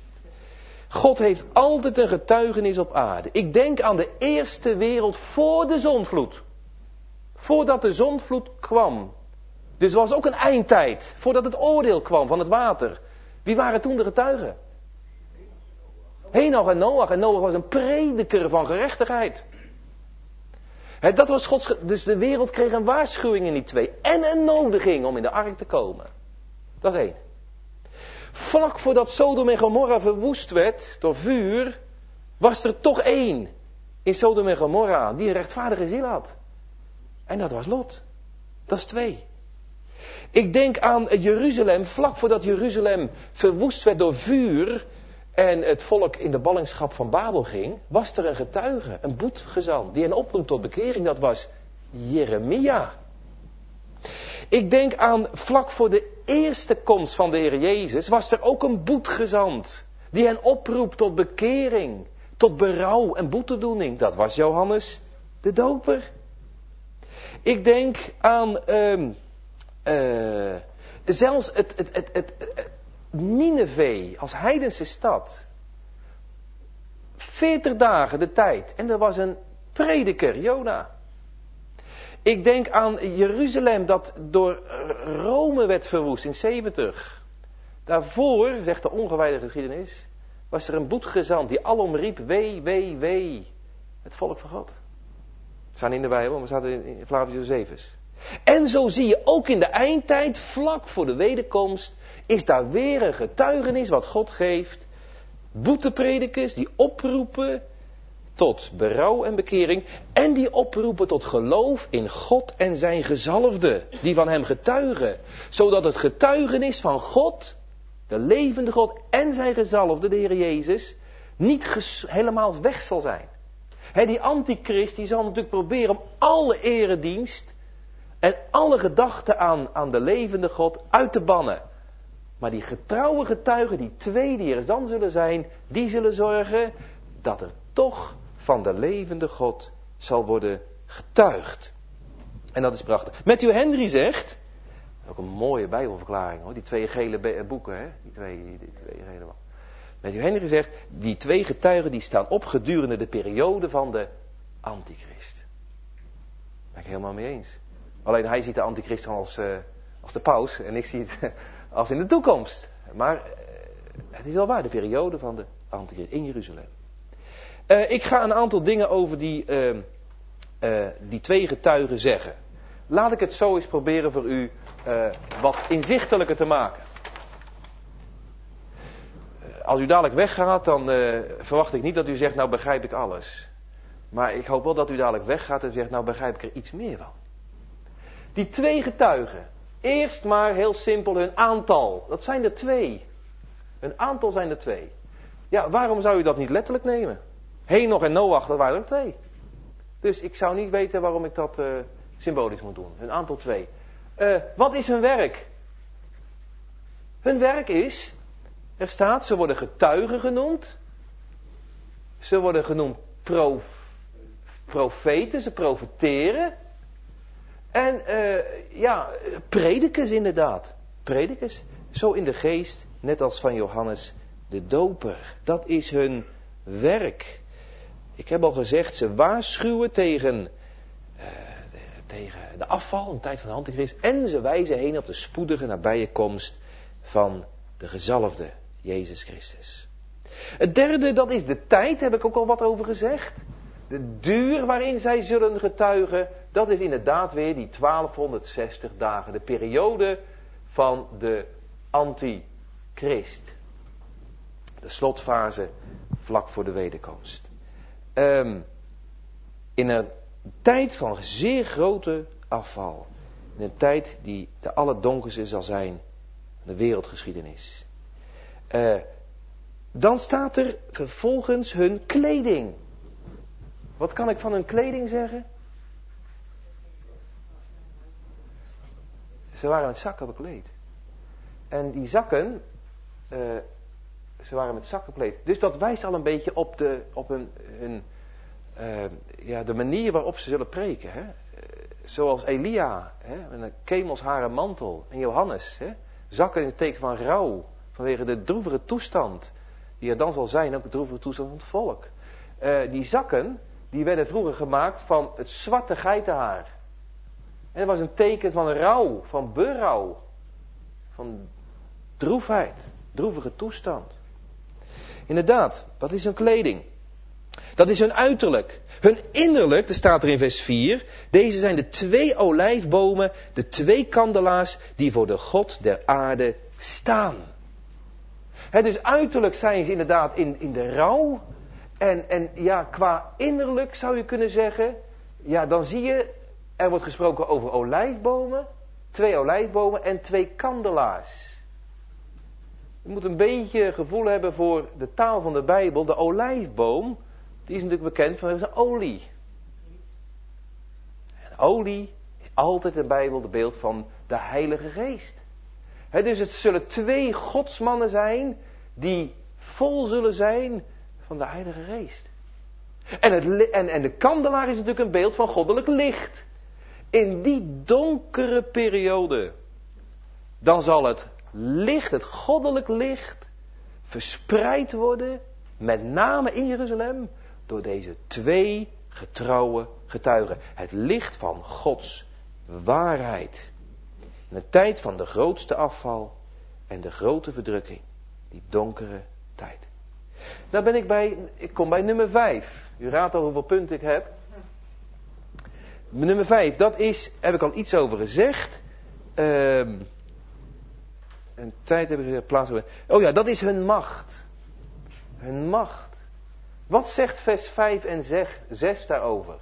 Speaker 1: God heeft altijd een getuigenis op aarde. Ik denk aan de eerste wereld voor de zondvloed. Voordat de zondvloed kwam. Dus er was ook een eindtijd. Voordat het oordeel kwam van het water. Wie waren toen de getuigen? Henoch en Noach. En Noach was een prediker van gerechtigheid. He, dat was Gods. Dus de wereld kreeg een waarschuwing in die twee. En een nodiging om in de ark te komen. Dat is één. Vlak voordat Sodom en Gomorra verwoest werd door vuur, was er toch één in Sodom en Gomorra die een rechtvaardige ziel had. En dat was Lot. Dat is twee. Ik denk aan Jeruzalem, vlak voordat Jeruzalem verwoest werd door vuur en het volk in de ballingschap van Babel ging, was er een getuige, een boetgezant, die hen oproept tot bekering. Dat was Jeremia. Ik denk aan vlak voor de eerste komst van de Heer Jezus, was er ook een boetgezant, die hen oproept tot bekering, tot berouw en boetedoening. Dat was Johannes de Doper. Ik denk aan uh, uh, zelfs het, het, het, het, het Nineve als heidense stad. Veertig dagen de tijd. En er was een prediker, Jona. Ik denk aan Jeruzalem dat door Rome werd verwoest in zeventig. Daarvoor, zegt de ongewijde geschiedenis, was er een boetgezant die alom riep, wee, wee, wee. Het volk van God. We staan in de Bijbel, we staan in Flavius Josephus. En zo zie je ook in de eindtijd, vlak voor de wederkomst, is daar weer een getuigenis wat God geeft. Boetepredikers die oproepen tot berouw en bekering. En die oproepen tot geloof in God en zijn gezalfde. Die van hem getuigen. Zodat het getuigenis van God, de levende God en zijn gezalfde, de Heer Jezus, niet ges- helemaal weg zal zijn. He, die antichrist die zal natuurlijk proberen om alle eredienst en alle gedachten aan, aan de levende God uit te bannen. Maar die getrouwe getuigen, die twee die er dan zullen zijn, die zullen zorgen dat er toch van de levende God zal worden getuigd. En dat is prachtig. Matthew Henry zegt, ook een mooie Bijbelverklaring hoor, die twee gele be- boeken, hè? Die twee, die twee gele boeken. Matthew Henry zegt, die twee getuigen die staan op gedurende de periode van de antichrist. Daar ben ik helemaal mee eens. Alleen hij ziet de antichrist als, uh, als de paus en ik zie het als in de toekomst. Maar uh, het is wel waar, de periode van de antichrist in Jeruzalem. Uh, ik ga een aantal dingen over die, uh, uh, die twee getuigen zeggen. Laat ik het zo eens proberen voor u uh, wat inzichtelijker te maken. Uh, als u dadelijk weggaat, dan uh, verwacht ik niet dat u zegt, nou begrijp ik alles. Maar ik hoop wel dat u dadelijk weggaat en zegt, nou begrijp ik er iets meer van. Die twee getuigen. Eerst maar heel simpel hun aantal. Dat zijn er twee. Een aantal zijn er twee. Ja, waarom zou u dat niet letterlijk nemen? Henoch en Noach, dat waren er twee. Dus ik zou niet weten waarom ik dat uh, symbolisch moet doen. Een aantal twee. Uh, wat is hun werk? Hun werk is, er staat, ze worden getuigen genoemd. Ze worden genoemd prof, profeten, ze profeteren. En uh, ja, predikers inderdaad. Predikers, zo in de geest, net als van Johannes de Doper. Dat is hun werk. Ik heb al gezegd, ze waarschuwen tegen, uh, tegen de afval, in de tijd van de antichrist. En ze wijzen heen op de spoedige nabije komst van de gezalfde, Jezus Christus. Het derde, dat is de tijd, heb ik ook al wat over gezegd. De duur waarin zij zullen getuigen, dat is inderdaad weer die twaalfhonderdzestig dagen. De periode van de antichrist. De slotfase vlak voor de wederkomst. Um, in een tijd van zeer grote afval. In een tijd die de allerdonkerste zal zijn. De wereldgeschiedenis. Uh, dan staat er vervolgens hun kleding. Wat kan ik van hun kleding zeggen? Ze waren met zakken bekleed. En die zakken, uh, ze waren met zakken bekleed. Dus dat wijst al een beetje op, de, op hun, hun, uh, ja, de manier waarop ze zullen preken. Hè? zoals Elia, hè, met een kemelsharen mantel. En Johannes, hè, zakken in het teken van rouw. Vanwege de droevige toestand. Die er dan zal zijn, ook de droevige toestand van het volk. Uh, die zakken, die werden vroeger gemaakt van het zwarte geitenhaar. En dat was een teken van rouw, van berouw. Van droefheid, droevige toestand. Inderdaad, wat is hun kleding? Dat is hun uiterlijk. Hun innerlijk, er staat er in vers vier. Deze zijn de twee olijfbomen, de twee kandelaars die voor de God der aarde staan. He, dus uiterlijk zijn ze inderdaad in, in de rouw. En, en ja, qua innerlijk zou je kunnen zeggen. Ja, dan zie je, er wordt gesproken over olijfbomen. Twee olijfbomen en twee kandelaars. Je moet een beetje gevoel hebben voor de taal van de Bijbel. De olijfboom, die is natuurlijk bekend van zijn olie. En olie is altijd in de Bijbel het beeld van de Heilige Geest. He, dus het zullen twee godsmannen zijn die vol zullen zijn van de Heilige Geest. En, het, en, en de kandelaar is natuurlijk een beeld van goddelijk licht. In die donkere periode, dan zal het licht, het goddelijk licht, verspreid worden, met name in Jeruzalem, door deze twee getrouwe getuigen. Het licht van Gods waarheid. In een tijd van de grootste afval en de grote verdrukking. Die donkere tijd. Daar ben ik bij, ik kom bij nummer vijf. U raadt al hoeveel punten ik heb. Nummer vijf, dat is, heb ik al iets over gezegd. Um, een tijd heb ik plaats. Oh ja, dat is hun macht. Hun macht. Wat zegt vers vijf en zes daarover?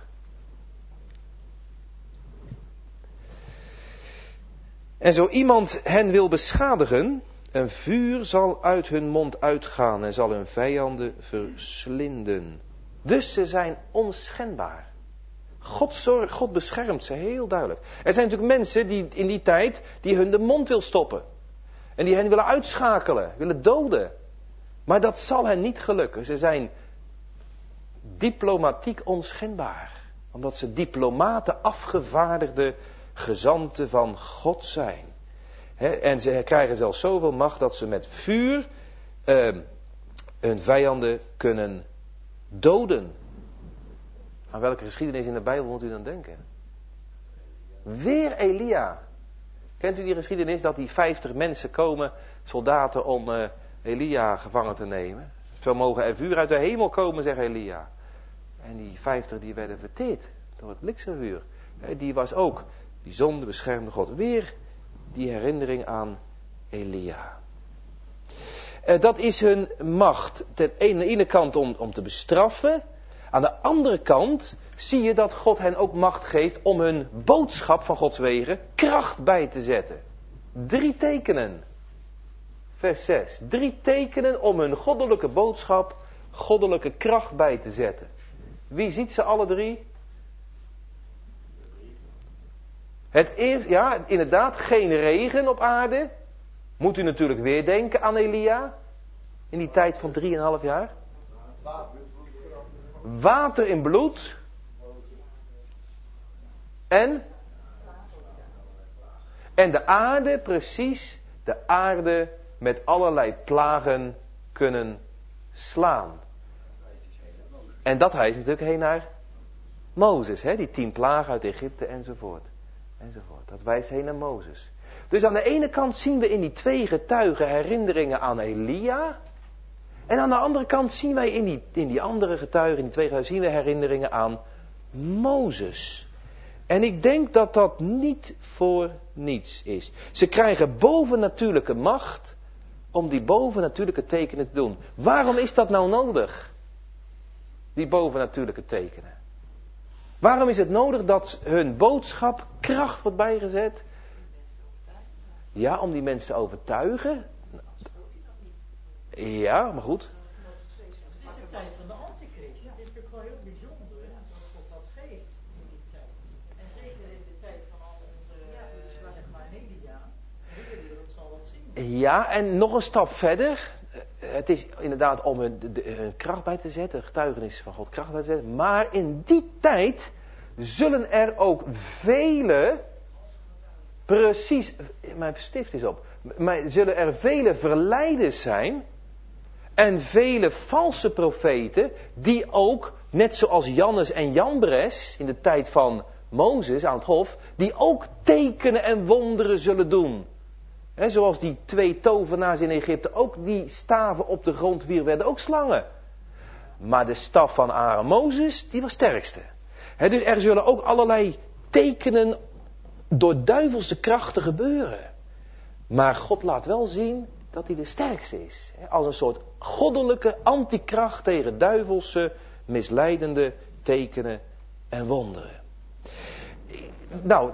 Speaker 1: En zo iemand hen wil beschadigen, een vuur zal uit hun mond uitgaan en zal hun vijanden verslinden. Dus ze zijn onschendbaar. God, zorgt, God beschermt ze heel duidelijk. Er zijn natuurlijk mensen die in die tijd die hun de mond wil stoppen. En die hen willen uitschakelen, willen doden. Maar dat zal hen niet gelukken. Ze zijn diplomatiek onschendbaar. Omdat ze diplomaten, afgevaardigde gezanten van God zijn. He, en ze krijgen zelfs zoveel macht dat ze met vuur eh, hun vijanden kunnen doden. Aan welke geschiedenis in de Bijbel moet u dan denken? Weer Elia. Kent u die geschiedenis dat die vijftig mensen komen, soldaten, om uh, Elia gevangen te nemen? Zo mogen er vuur uit de hemel komen, zegt Elia. En die vijftig die werden verteerd door het bliksemvuur. Die was ook bijzonder beschermde God. Weer die herinnering aan Elia. Uh, dat is hun macht. Ten ene, aan de ene kant om, om te bestraffen. Aan de andere kant zie je dat God hen ook macht geeft om hun boodschap van Gods wegen kracht bij te zetten. Drie tekenen. Vers zes. Drie tekenen om hun goddelijke boodschap goddelijke kracht bij te zetten. Wie ziet ze alle drie? Het eerst, ja, inderdaad, geen regen op aarde. Moet u natuurlijk weer denken aan Elia. In die tijd van drieënhalf jaar. Water in bloed. En? En de aarde, precies, de aarde met allerlei plagen kunnen slaan. En dat wijst natuurlijk heen naar Mozes, hè? Die tien plagen uit Egypte enzovoort. enzovoort. Dat wijst heen naar Mozes. Dus aan de ene kant zien we in die twee getuigen herinneringen aan Elia. En aan de andere kant zien wij in die, in die andere getuigen, in die twee getuigen, zien we herinneringen aan Mozes. En ik denk dat dat niet voor niets is. Ze krijgen bovennatuurlijke macht om die bovennatuurlijke tekenen te doen. Waarom is dat nou nodig? Die bovennatuurlijke tekenen. Waarom is het nodig dat hun boodschap kracht wordt bijgezet? Ja, om die mensen te overtuigen. Ja, maar goed.
Speaker 5: Het is de tijd van de antichrist. Het is natuurlijk wel heel bijzonder dat God dat geeft in die tijd. En zeker in de tijd van al onze, uh, zeg maar, media. De hele wereld zal dat zien.
Speaker 1: Ja, en nog een stap verder. Het is inderdaad om hun, de, hun kracht bij te zetten, getuigenis van God kracht bij te zetten. Maar in die tijd zullen er ook vele, precies, mijn stift is op, maar zullen er vele verleiders zijn en vele valse profeten die ook, net zoals Jannes en Jambres in de tijd van Mozes aan het hof, die ook tekenen en wonderen zullen doen. He, zoals die twee tovenaars in Egypte ook die staven op de grond wierpen, werden ook slangen. Maar de staf van Aaron Mozes, die was sterkste. He, dus er zullen ook allerlei tekenen door duivelse krachten gebeuren. Maar God laat wel zien dat hij de sterkste is. He, als een soort goddelijke antikracht tegen duivelse, misleidende tekenen en wonderen. Nou,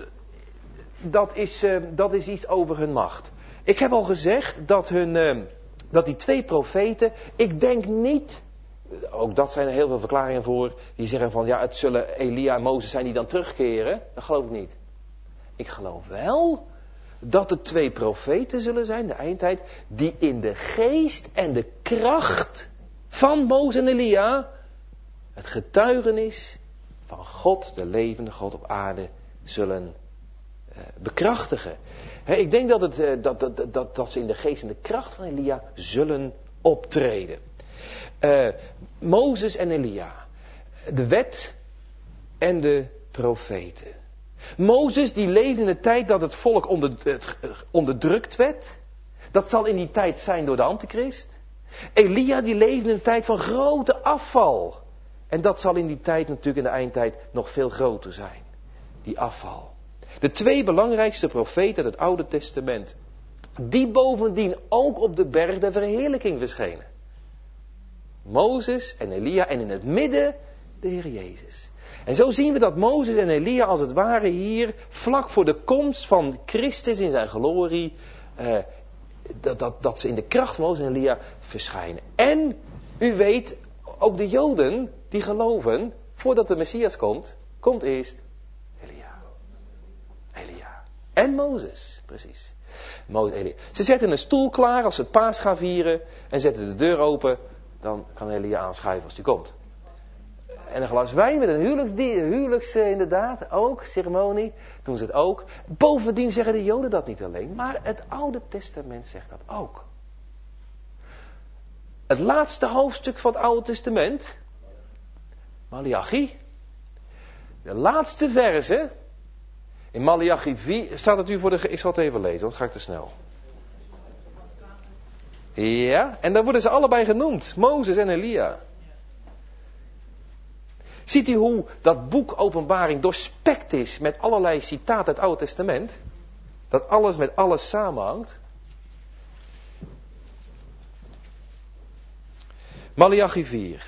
Speaker 1: dat is, uh, dat is iets over hun macht. Ik heb al gezegd dat, hun, uh, dat die twee profeten, ik denk niet, ook dat zijn er heel veel verklaringen voor, die zeggen van ja, het zullen Elia en Mozes zijn die dan terugkeren. Dat geloof ik niet. Ik geloof wel dat er twee profeten zullen zijn, de eindtijd, die in de geest en de kracht van Mozes en Elia het getuigenis van God, de levende God op aarde, zullen uh, bekrachtigen. He, ik denk dat, het, uh, dat, dat, dat, dat ze in de geest en de kracht van Elia zullen optreden. Uh, Mozes en Elia. De wet en de profeten. Mozes die leefde in de tijd dat het volk onder, uh, onderdrukt werd. Dat zal in die tijd zijn door de antichrist. Elia die leefde in een tijd van grote afval. En dat zal in die tijd natuurlijk in de eindtijd nog veel groter zijn. Die afval. De twee belangrijkste profeten uit het Oude Testament. Die bovendien ook op de berg der verheerlijking verschenen. Mozes en Elia en in het midden de Heer Jezus. En zo zien we dat Mozes en Elia als het ware hier vlak voor de komst van Christus in zijn glorie. Eh, dat, dat, dat ze in de kracht van Mozes en Elia verschijnen. En u weet, ook de Joden die geloven, voordat de Messias komt, komt eerst Elia. Elia. En Mozes, precies. Mozes, Elia. Ze zetten een stoel klaar als ze het paas gaan vieren en zetten de deur open. Dan kan Elia aanschuiven als hij komt. En een glas wijn met een huwelijks, huwelijks uh, inderdaad, ook, ceremonie, doen ze het ook. Bovendien zeggen de Joden dat niet alleen, maar het Oude Testament zegt dat ook. Het laatste hoofdstuk van het Oude Testament, Maleachi, de laatste verse, in Maleachi vier, staat het u voor de, ik zal het even lezen, want dan ga ik te snel. Ja, en daar worden ze allebei genoemd, Mozes en Elia. Ziet u hoe dat boek Openbaring doorspekt is met allerlei citaten uit het Oude Testament? Dat alles met alles samenhangt. Maleachi vier.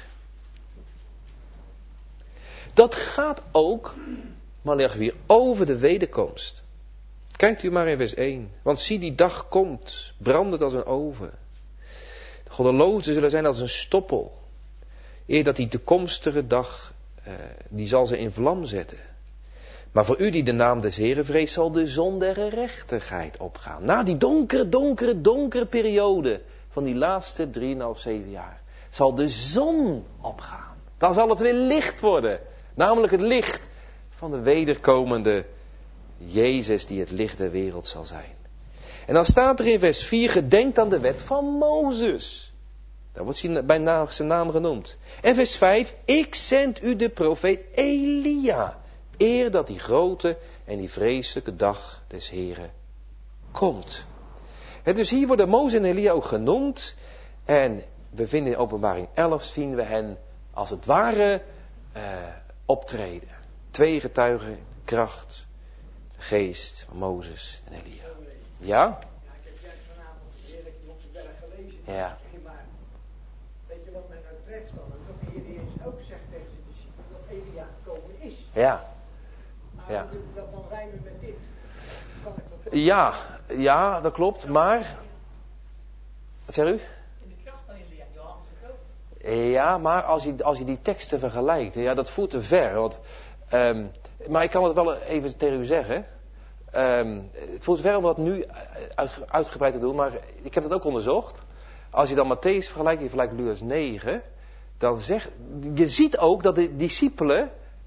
Speaker 1: Dat gaat ook, Maleachi vier, over de wederkomst. Kijkt u maar in vers één. Want zie, die dag komt, brandend als een oven. De goddelozen zullen zijn als een stoppel. Eer dat die toekomstige dag, uh, die zal ze in vlam zetten. Maar voor u die de naam des Heren vreest, zal de zon der gerechtigheid opgaan. Na die donkere, donkere, donkere periode van die laatste drieënhalf, zeven jaar, zal de zon opgaan. Dan zal het weer licht worden. Namelijk het licht van de wederkomende Jezus die het licht der wereld zal zijn. En dan staat er in vers vier, gedenkt aan de wet van Mozes. Daar wordt hij bij zijn naam genoemd. En vers vijf, ik zend u de profeet Elia. Eer dat die grote en die vreselijke dag des Heren komt. En dus hier worden Mozes en Elia ook genoemd. En we vinden in Openbaring elf, zien we hen als het ware uh, optreden. Twee getuigen, kracht, de geest van Mozes en Elia. Ja?
Speaker 6: Ja, ik heb juist vanavond heerlijk op de berg gelezen.
Speaker 1: Ja.
Speaker 6: Maar weet je wat mij nou treft dan? Dat de Heer Jezus ook zegt tegen zijn discipelen dat Elia gekomen is.
Speaker 1: Ja.
Speaker 6: Maar
Speaker 1: Ja.
Speaker 6: hoe doe ik dat dan rijmen met dit? Kan ik dat wel?
Speaker 1: Ja, ja, dat klopt. Maar, wat zeg u?
Speaker 5: In de kracht van Elia, Johannes de Doper.
Speaker 1: Ja, maar als je, als je die teksten vergelijkt, ja, dat voert te ver. Want, um, maar ik kan het wel even tegen u zeggen. Um, het voert ver om dat nu uit, uitgebreid te doen, maar ik heb dat ook onderzocht. Als je dan Matthäus vergelijkt, je vergelijkt Lucas negen, dan zegt, je ziet ook dat de discipelen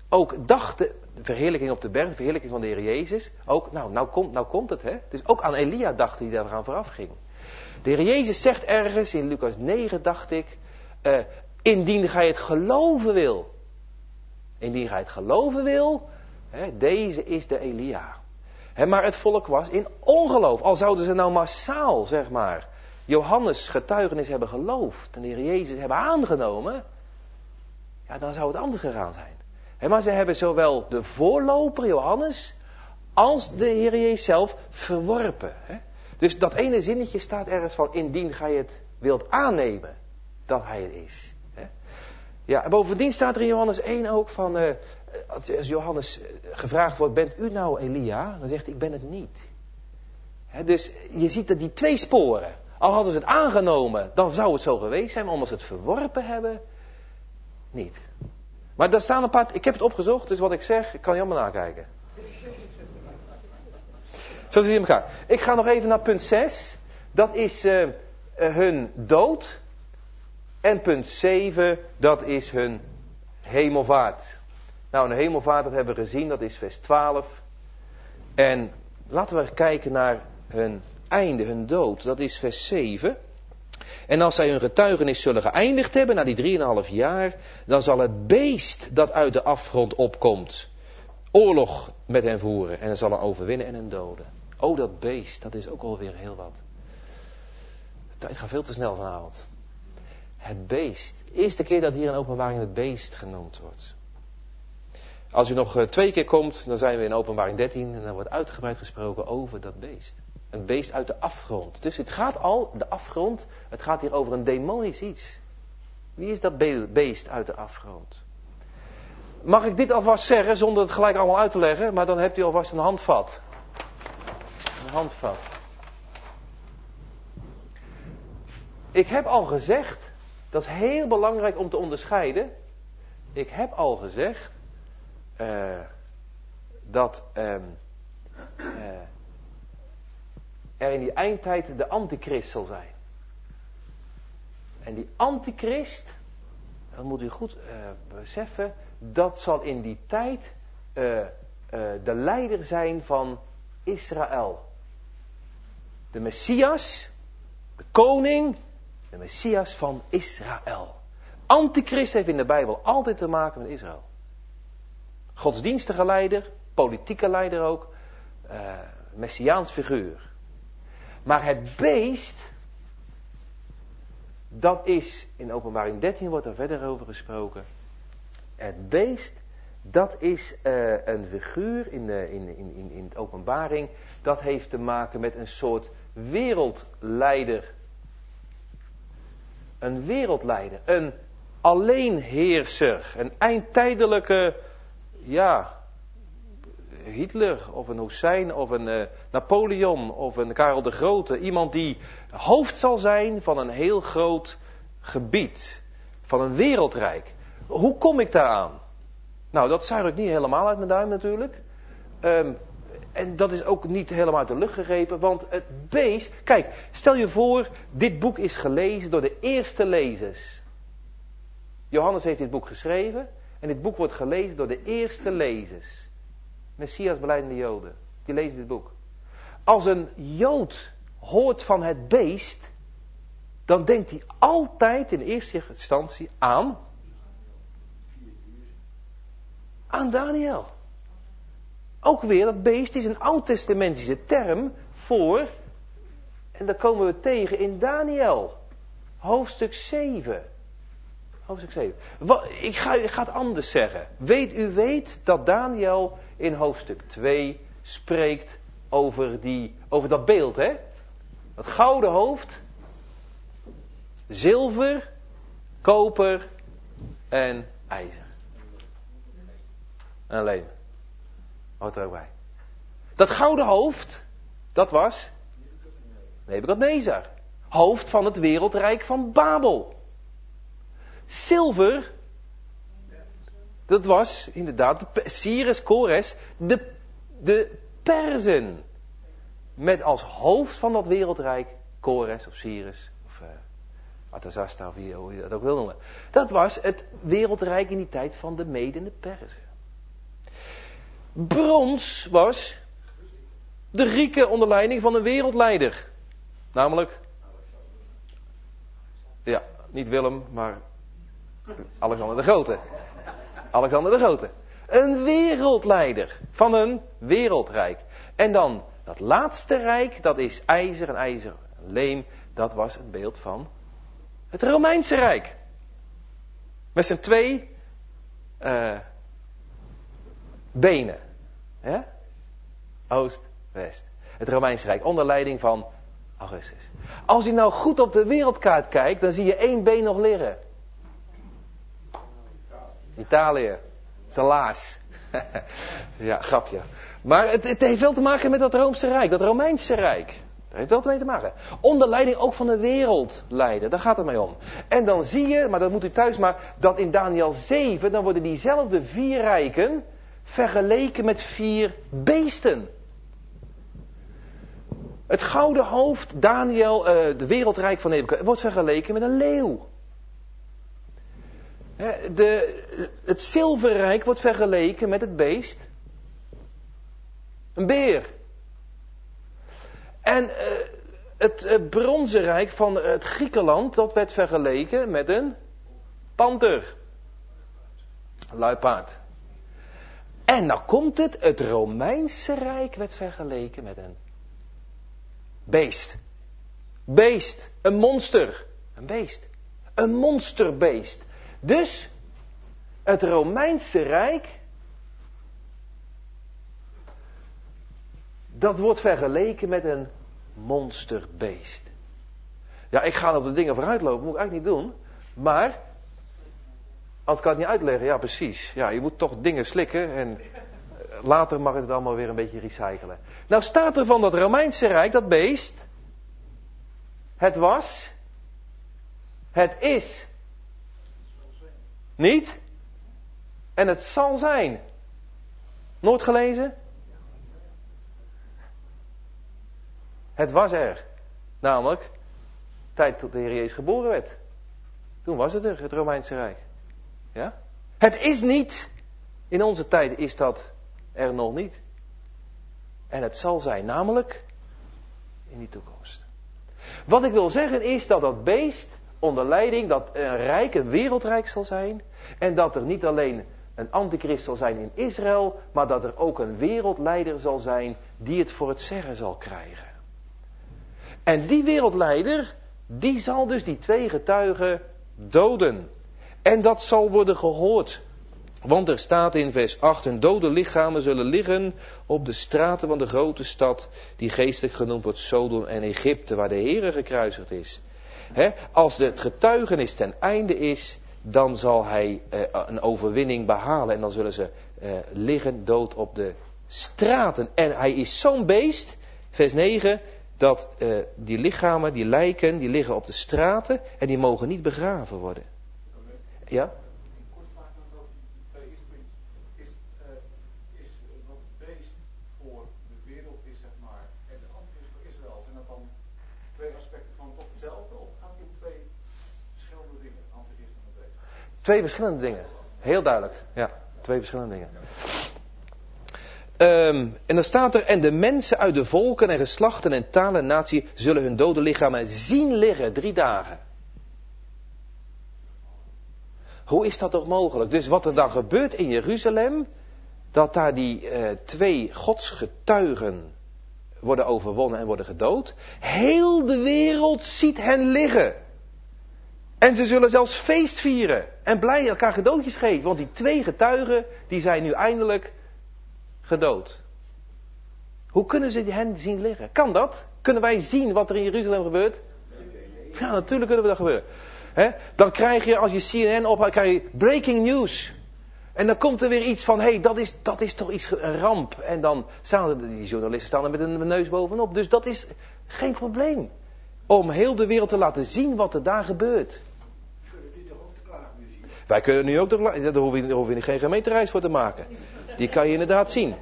Speaker 1: ook dachten, de verheerlijking op de berg, de verheerlijking van de Heer Jezus, ook, nou, nou komt, nou komt het, hè. Dus ook aan Elia dachten die daar aan vooraf ging. De Heer Jezus zegt ergens, in Lucas negen dacht ik, uh, indien gij het geloven wil, indien gij het geloven wil, hè, deze is de Elia. Hè, maar het volk was in ongeloof, al zouden ze nou massaal, zeg maar, Johannes' getuigenis hebben geloofd en de Heer Jezus hebben aangenomen, ja, dan zou het anders gegaan zijn. He, maar ze hebben zowel de voorloper Johannes als de Heer Jezus zelf verworpen. He. Dus dat ene zinnetje staat ergens van, indien gij het wilt aannemen dat hij het is. He. Ja, en bovendien staat er in Johannes één ook van, uh, als Johannes gevraagd wordt, bent u nou Elia? Dan zegt hij, ik ben het niet. He, dus je ziet dat die twee sporen. Al hadden ze het aangenomen, dan zou het zo geweest zijn, maar omdat ze het verworpen hebben, niet. Maar daar staan een paar, ik heb het opgezocht, dus wat ik zeg, ik kan je allemaal nakijken. Zo zit het in elkaar. Ik ga nog even naar punt zes. Dat is uh, uh, hun dood. En punt zeven, dat is hun hemelvaart. Nou, een hemelvaart, dat hebben we gezien, dat is vers twaalf. En laten we kijken naar hun einde, hun dood. Dat is vers zeven. En als zij hun getuigenis zullen geëindigd hebben, na die drieënhalf jaar, dan zal het beest dat uit de afgrond opkomt, oorlog met hen voeren. En dan zal hen overwinnen en hen doden. Oh, dat beest, dat is ook alweer heel wat. De tijd gaat veel te snel vanavond. Het beest. De eerste keer dat hier in Openbaring het beest genoemd wordt. Als u nog twee keer komt, dan zijn we in Openbaring dertien en dan wordt uitgebreid gesproken over dat beest. Een beest uit de afgrond. Dus het gaat al, de afgrond, het gaat hier over een demonisch iets. Wie is dat beest uit de afgrond? Mag ik dit alvast zeggen, zonder het gelijk allemaal uit te leggen, maar dan hebt u alvast een handvat. Een handvat. Ik heb al gezegd, dat is heel belangrijk om te onderscheiden. Ik heb al gezegd, uh, dat... Uh, uh, er in die eindtijd de antichrist zal zijn. En die antichrist, dat moet u goed uh, beseffen, dat zal in die tijd uh, uh, de leider zijn van Israël. De Messias, de koning, de Messias van Israël. Antichrist heeft in de Bijbel altijd te maken met Israël. Godsdienstige leider, politieke leider ook, uh, Messiaans figuur. Maar het beest, dat is, in Openbaring dertien wordt er verder over gesproken. Het beest, dat is uh, een figuur in, de, in, in, in, in de Openbaring. Dat heeft te maken met een soort wereldleider. Een wereldleider, een alleenheerser, een eindtijdelijke, ja... Hitler of een Hussein of een uh, Napoleon of een Karel de Grote. Iemand die hoofd zal zijn van een heel groot gebied. Van een wereldrijk. Hoe kom ik daaraan? Nou, dat zuig ik niet helemaal uit mijn duim natuurlijk. Um, en dat is ook niet helemaal uit de lucht gegrepen. Want het beest... Kijk, stel je voor, dit boek is gelezen door de eerste lezers. Johannes heeft dit boek geschreven. En dit boek wordt gelezen door de eerste lezers. Messias belijdende Joden. Die lezen dit boek. Als een Jood hoort van het beest, dan denkt hij altijd in eerste instantie aan, aan Daniel. Ook weer, dat beest is een oud-testamentische term voor, en daar komen we tegen in Daniel, hoofdstuk zeven. Hoofdstuk zeven. Wat, ik, ga, ik ga het anders zeggen. Weet u weet dat Daniel in hoofdstuk twee spreekt over, die, over dat beeld, hè? Dat gouden hoofd, zilver, koper en ijzer. En leem. Hoort er ook bij. Dat gouden hoofd, dat was Nebukadnezar. Hoofd van het wereldrijk van Babel. Zilver, dat was inderdaad de Cyrus, Kores, de, de Perzen. Met als hoofd van dat wereldrijk Kores of Cyrus of uh, Artazasta of hoe je dat ook wil noemen. Dat was het wereldrijk in die tijd van de Meden en de Perzen. Brons was de Grieken onder leiding van een wereldleider. Namelijk, ja, niet Willem, maar Alexander de Grote. Alexander de Grote. Een wereldleider van een wereldrijk. En dan dat laatste rijk, dat is ijzer en ijzer en leem. Dat was het beeld van het Romeinse Rijk. Met zijn twee uh, benen. Ja? Oost, West. Het Romeinse Rijk onder leiding van Augustus. Als je nou goed op de wereldkaart kijkt, dan zie je één been nog liggen. Italië. Zijn laars. Ja, grapje. Maar het, het heeft wel te maken met dat Roomse Rijk, dat Romeinse Rijk. Daar heeft wel mee te maken. Onder leiding ook van een wereldleider, daar gaat het mee om. En dan zie je, maar dat moet u thuis maar, dat in Daniel zeven, dan worden diezelfde vier rijken vergeleken met vier beesten. Het gouden hoofd, Daniel, uh, de wereldrijk van Nebukadnezar, wordt vergeleken met een leeuw. De, het zilverrijk wordt vergeleken met het beest. Een beer. En uh, het uh, bronzen rijk van uh, het Griekenland, dat werd vergeleken met een panter. Een luipaard. En nou komt het, het Romeinse rijk werd vergeleken met een beest. Beest. Een monster. Een beest. Een monsterbeest. Dus, het Romeinse Rijk, dat wordt vergeleken met een monsterbeest. Ja, ik ga op de dingen vooruitlopen, moet ik eigenlijk niet doen. Maar, als kan ik het niet uitleggen, ja precies. Ja, je moet toch dingen slikken en later mag het allemaal weer een beetje recyclen. Nou staat er van dat Romeinse Rijk, dat beest, het was, het is, niet. En het zal zijn. Nooit gelezen? Het was er. Namelijk, tijd tot de Heer Jezus geboren werd. Toen was het er, het Romeinse Rijk. Ja? Het is niet. In onze tijd is dat er nog niet. En het zal zijn, namelijk in die toekomst. Wat ik wil zeggen is dat dat beest onder leiding dat een rijk, een wereldrijk zal zijn. En dat er niet alleen een antichrist zal zijn in Israël, maar dat er ook een wereldleider zal zijn die het voor het zeggen zal krijgen. En die wereldleider, die zal dus die twee getuigen doden. En dat zal worden gehoord. Want er staat in vers acht, hun dode lichamen zullen liggen op de straten van de grote stad, die geestelijk genoemd wordt Sodom en Egypte, waar de Heere gekruisigd is. He, als het getuigenis ten einde is, dan zal hij uh, een overwinning behalen. En dan zullen ze uh, liggen dood op de straten. En hij is zo'n beest, vers negen, dat uh, die lichamen, die lijken, die liggen op de straten en die mogen niet begraven worden. Ja?
Speaker 2: Een kort vraag dan over die twee eerste puntjes. Is, uh, is uh, wat het beest voor de wereld is, zeg maar, en de antichrist voor Israël, zijn dat dan twee aspecten van toch hetzelfde, of gaat het om twee verschillende dingen, antichrist en het beest?
Speaker 1: Twee verschillende dingen. Heel duidelijk. Ja, twee verschillende dingen. Um, en dan staat er, en de mensen uit de volken en geslachten en talen en natie zullen hun dode lichamen zien liggen drie dagen. Hoe is dat toch mogelijk? Dus wat er dan gebeurt in Jeruzalem, dat daar die uh, twee godsgetuigen worden overwonnen en worden gedood. Heel de wereld ziet hen liggen. En ze zullen zelfs feest vieren en blij elkaar cadeautjes geven. Want die twee getuigen, die zijn nu eindelijk gedood. Hoe kunnen ze hen zien liggen? Kan dat? Kunnen wij zien wat er in Jeruzalem gebeurt? Ja, natuurlijk kunnen we dat gebeuren. He? Dan krijg je, als je C N N ophoudt, krijg je breaking news. En dan komt er weer iets van, hé, hey, dat, is, dat is toch iets, een ramp. En dan staan die journalisten staan er met een neus bovenop. Dus dat is geen probleem. Om heel de wereld te laten zien wat er daar gebeurt.
Speaker 4: Kunnen die toch ook de klaagmuziek?
Speaker 1: Wij kunnen nu ook de klaagmuziek. Daar hoef je, daar hoef je geen gemeentereis voor te maken. Die kan je inderdaad zien.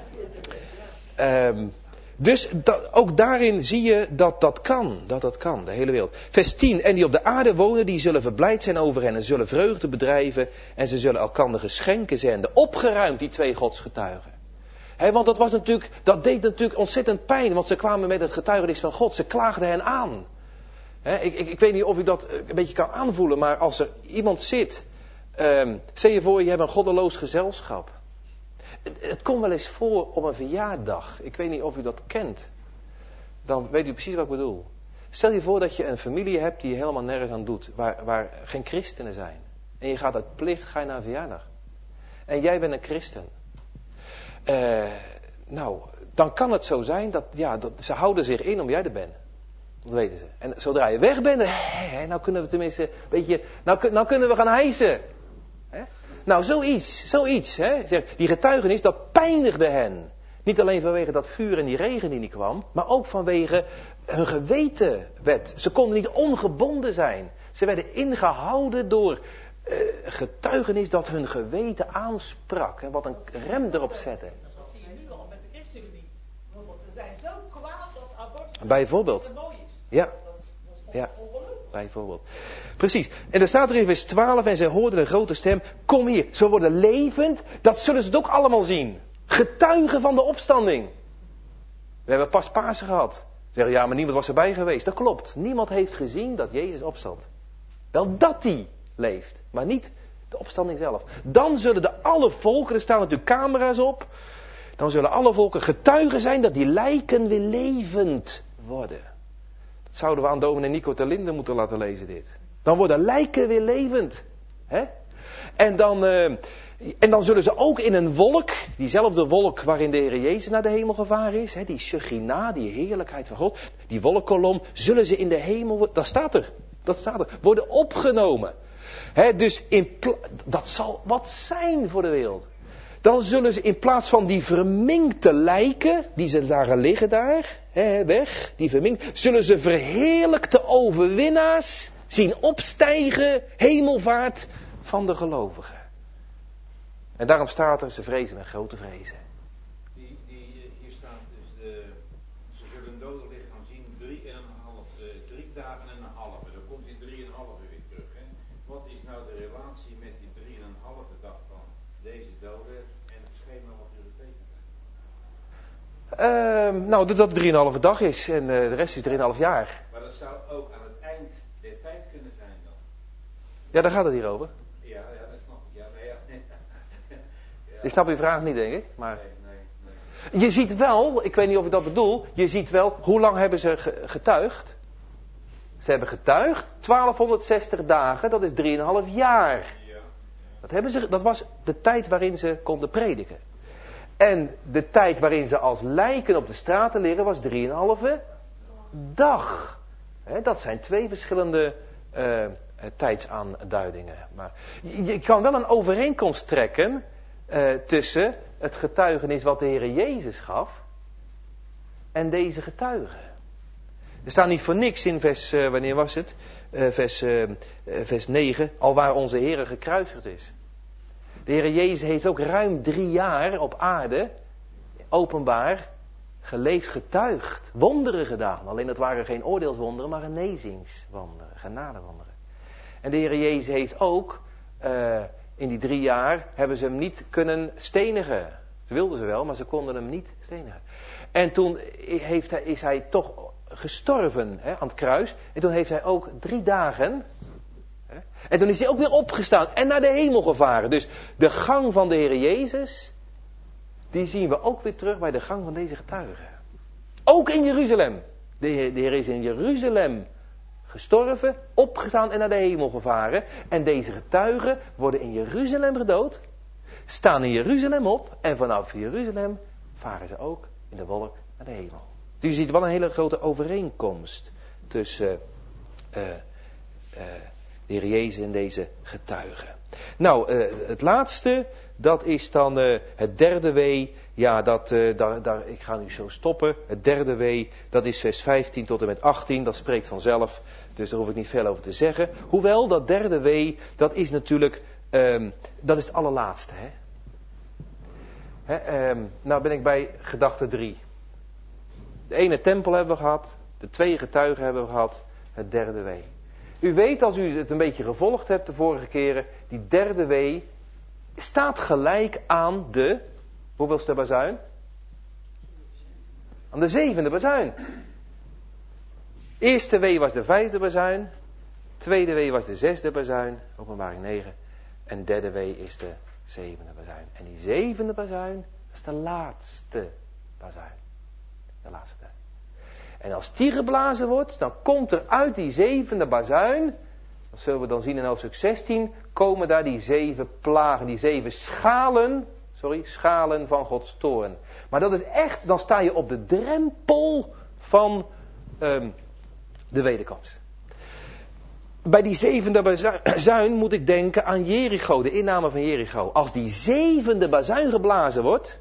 Speaker 1: Um, dus dat, ook daarin zie je dat dat kan. Dat dat kan, de hele wereld. Vers tien. En die op de aarde wonen, die zullen verblijd zijn over hen. En zullen vreugde bedrijven. En ze zullen elkander geschenken zenden. Opgeruimd, die twee godsgetuigen. He, want dat was natuurlijk, dat deed natuurlijk ontzettend pijn, want ze kwamen met het getuigenis van God. Ze klaagden hen aan. He, ik, ik, ik weet niet of u dat een beetje kan aanvoelen, maar als er iemand zit, um, stel je voor je hebt een goddeloos gezelschap. Het, het komt wel eens voor op een verjaardag, ik weet niet of u dat kent. Dan weet u precies wat ik bedoel. Stel je voor dat je een familie hebt die je helemaal nergens aan doet, waar, waar geen christenen zijn. En je gaat uit plicht, ga je naar een verjaardag. En jij bent een christen. Uh, nou, dan kan het zo zijn dat, ja, dat ze houden zich in om jij er bent. Dat weten ze. En zodra je weg bent, hè, nou kunnen we tenminste, weet je, nou, nou kunnen we gaan hijsen. Hè? Nou, zoiets, zoiets. Hè? Zeg, die getuigenis, dat pijnigde hen. Niet alleen vanwege dat vuur en die regen die niet kwam, maar ook vanwege hun gewetenwet. Ze konden niet ongebonden zijn. Ze werden ingehouden door uh, getuigenis dat hun geweten aansprak. En wat een rem erop zette.
Speaker 5: Dat zie je nu al met de ChristenUnie. Bijvoorbeeld, ze zijn zo kwaad dat abortus
Speaker 1: Bijvoorbeeld.
Speaker 5: mooi is.
Speaker 1: Ja.
Speaker 5: Dat is, dat is
Speaker 1: Ja.
Speaker 5: ongelooflijk.
Speaker 1: Bijvoorbeeld. Precies. En er staat er in vers twaalf, en zij hoorden een grote stem. Kom hier, ze worden levend. Dat zullen ze het ook allemaal zien. Getuigen van de opstanding. We hebben pas Pasen gehad. Ze zeggen, ja, maar niemand was erbij geweest. Dat klopt. Niemand heeft gezien dat Jezus opstond. Wel dat hij leeft, maar niet de opstanding zelf. Dan zullen de alle volken, er staan natuurlijk camera's op. Dan zullen alle volken getuigen zijn dat die lijken weer levend worden. Dat zouden we aan dominee Nico ter Linden moeten laten lezen dit. Dan worden lijken weer levend. Hè? En dan... Uh, En dan zullen ze ook in een wolk, diezelfde wolk waarin de Heer Jezus naar de hemel gevaren is, hè, die Shechina, die heerlijkheid van God, die wolkkolom, zullen ze in de hemel, dat staat er, dat staat er, worden opgenomen. Hè, dus in pla- dat zal wat zijn voor de wereld. Dan zullen ze in plaats van die verminkte lijken, die ze daar liggen daar, hè, weg, die verminkt, zullen ze verheerlijkte overwinnaars zien opstijgen, hemelvaart van de gelovigen. En daarom staat er, ze vrezen met grote vrezen.
Speaker 3: Die, die, hier staat dus, de, ze zullen een dode lichaam zien, drie en een half, uh, drie dagen en een halve. Dan komt die drie en een halve weer terug. Hè? Wat is nou de relatie met die drie en een halve dag van deze doden en het schema wat u betekent?
Speaker 1: Uh, nou, dat het drieënhalve dag is en uh, de rest is drieënhalf jaar.
Speaker 3: Maar dat zou ook aan het eind der tijd kunnen zijn dan.
Speaker 1: Ja, daar gaat het hier over.
Speaker 3: Ja, ja, dat snap ik. Ja, nee, ja.
Speaker 1: Je snapt uw vraag niet, denk ik. Maar
Speaker 3: Nee, nee, nee.
Speaker 1: je ziet wel, ik weet niet of ik dat bedoel, je ziet wel, hoe lang hebben ze ge- getuigd? Ze hebben getuigd, twaalfhonderdzestig dagen, dat is drieënhalf jaar.
Speaker 3: Ja.
Speaker 1: Dat, hebben ze, dat was de tijd waarin ze konden prediken. En de tijd waarin ze als lijken op de straten liggen was drieënhalve dag. He, dat zijn twee verschillende uh, tijdsaanduidingen. Maar je, je kan wel een overeenkomst trekken uh, tussen het getuigenis wat de Heer Jezus gaf en deze getuigen. Er staat niet voor niks in vers, uh, wanneer was het? Uh, vers, uh, uh, vers negen, al waar onze Heer gekruisigd is. De Heer Jezus heeft ook ruim drie jaar op aarde, openbaar, geleefd, getuigd, wonderen gedaan. Alleen dat waren geen oordeelswonderen, maar genezingswonderen, genadewonderen. En de Heer Jezus heeft ook, uh, in die drie jaar, hebben ze hem niet kunnen stenigen. Ze wilden ze wel, maar ze konden hem niet stenigen. En toen heeft hij, is hij toch gestorven, hè, aan het kruis. En toen heeft hij ook drie dagen... En toen is hij ook weer opgestaan en naar de hemel gevaren. Dus de gang van de Heer Jezus, die zien we ook weer terug bij de gang van deze getuigen. Ook in Jeruzalem. De Heer, de Heer is in Jeruzalem gestorven, opgestaan en naar de hemel gevaren. En deze getuigen worden in Jeruzalem gedood, staan in Jeruzalem op en vanaf Jeruzalem varen ze ook in de wolk naar de hemel. Dus je ziet wel een hele grote overeenkomst tussen... Uh, uh, uh, de Heer Jezus en deze getuigen. Nou, uh, het laatste, dat is dan uh, het derde wee. Ja, dat, uh, daar, daar, ik ga nu zo stoppen. Het derde wee, dat is vers vijftien tot en met achttien. Dat spreekt vanzelf, dus daar hoef ik niet veel over te zeggen. Hoewel, dat derde wee, dat is natuurlijk, um, dat is het allerlaatste. Hè? Hè, um, nou ben ik bij gedachte drie. De ene tempel hebben we gehad, de twee getuigen hebben we gehad, het derde wee. U weet, als u het een beetje gevolgd hebt de vorige keren, die derde wee staat gelijk aan de, hoeveelste bazuin? Aan de zevende bazuin. Eerste wee was de vijfde bazuin. Tweede wee was de zesde bazuin. Openbaring negen. En derde wee is de zevende bazuin. En die zevende bazuin, dat is de laatste bazuin. De laatste bazuin. En als die geblazen wordt, dan komt er uit die zevende bazuin, dat zullen we dan zien in hoofdstuk zestien, komen daar die zeven plagen, die zeven schalen, sorry, schalen van Gods toorn. Maar dat is echt, dan sta je op de drempel van um, de wederkomst. Bij die zevende bazuin moet ik denken aan Jericho, de inname van Jericho. Als die zevende bazuin geblazen wordt,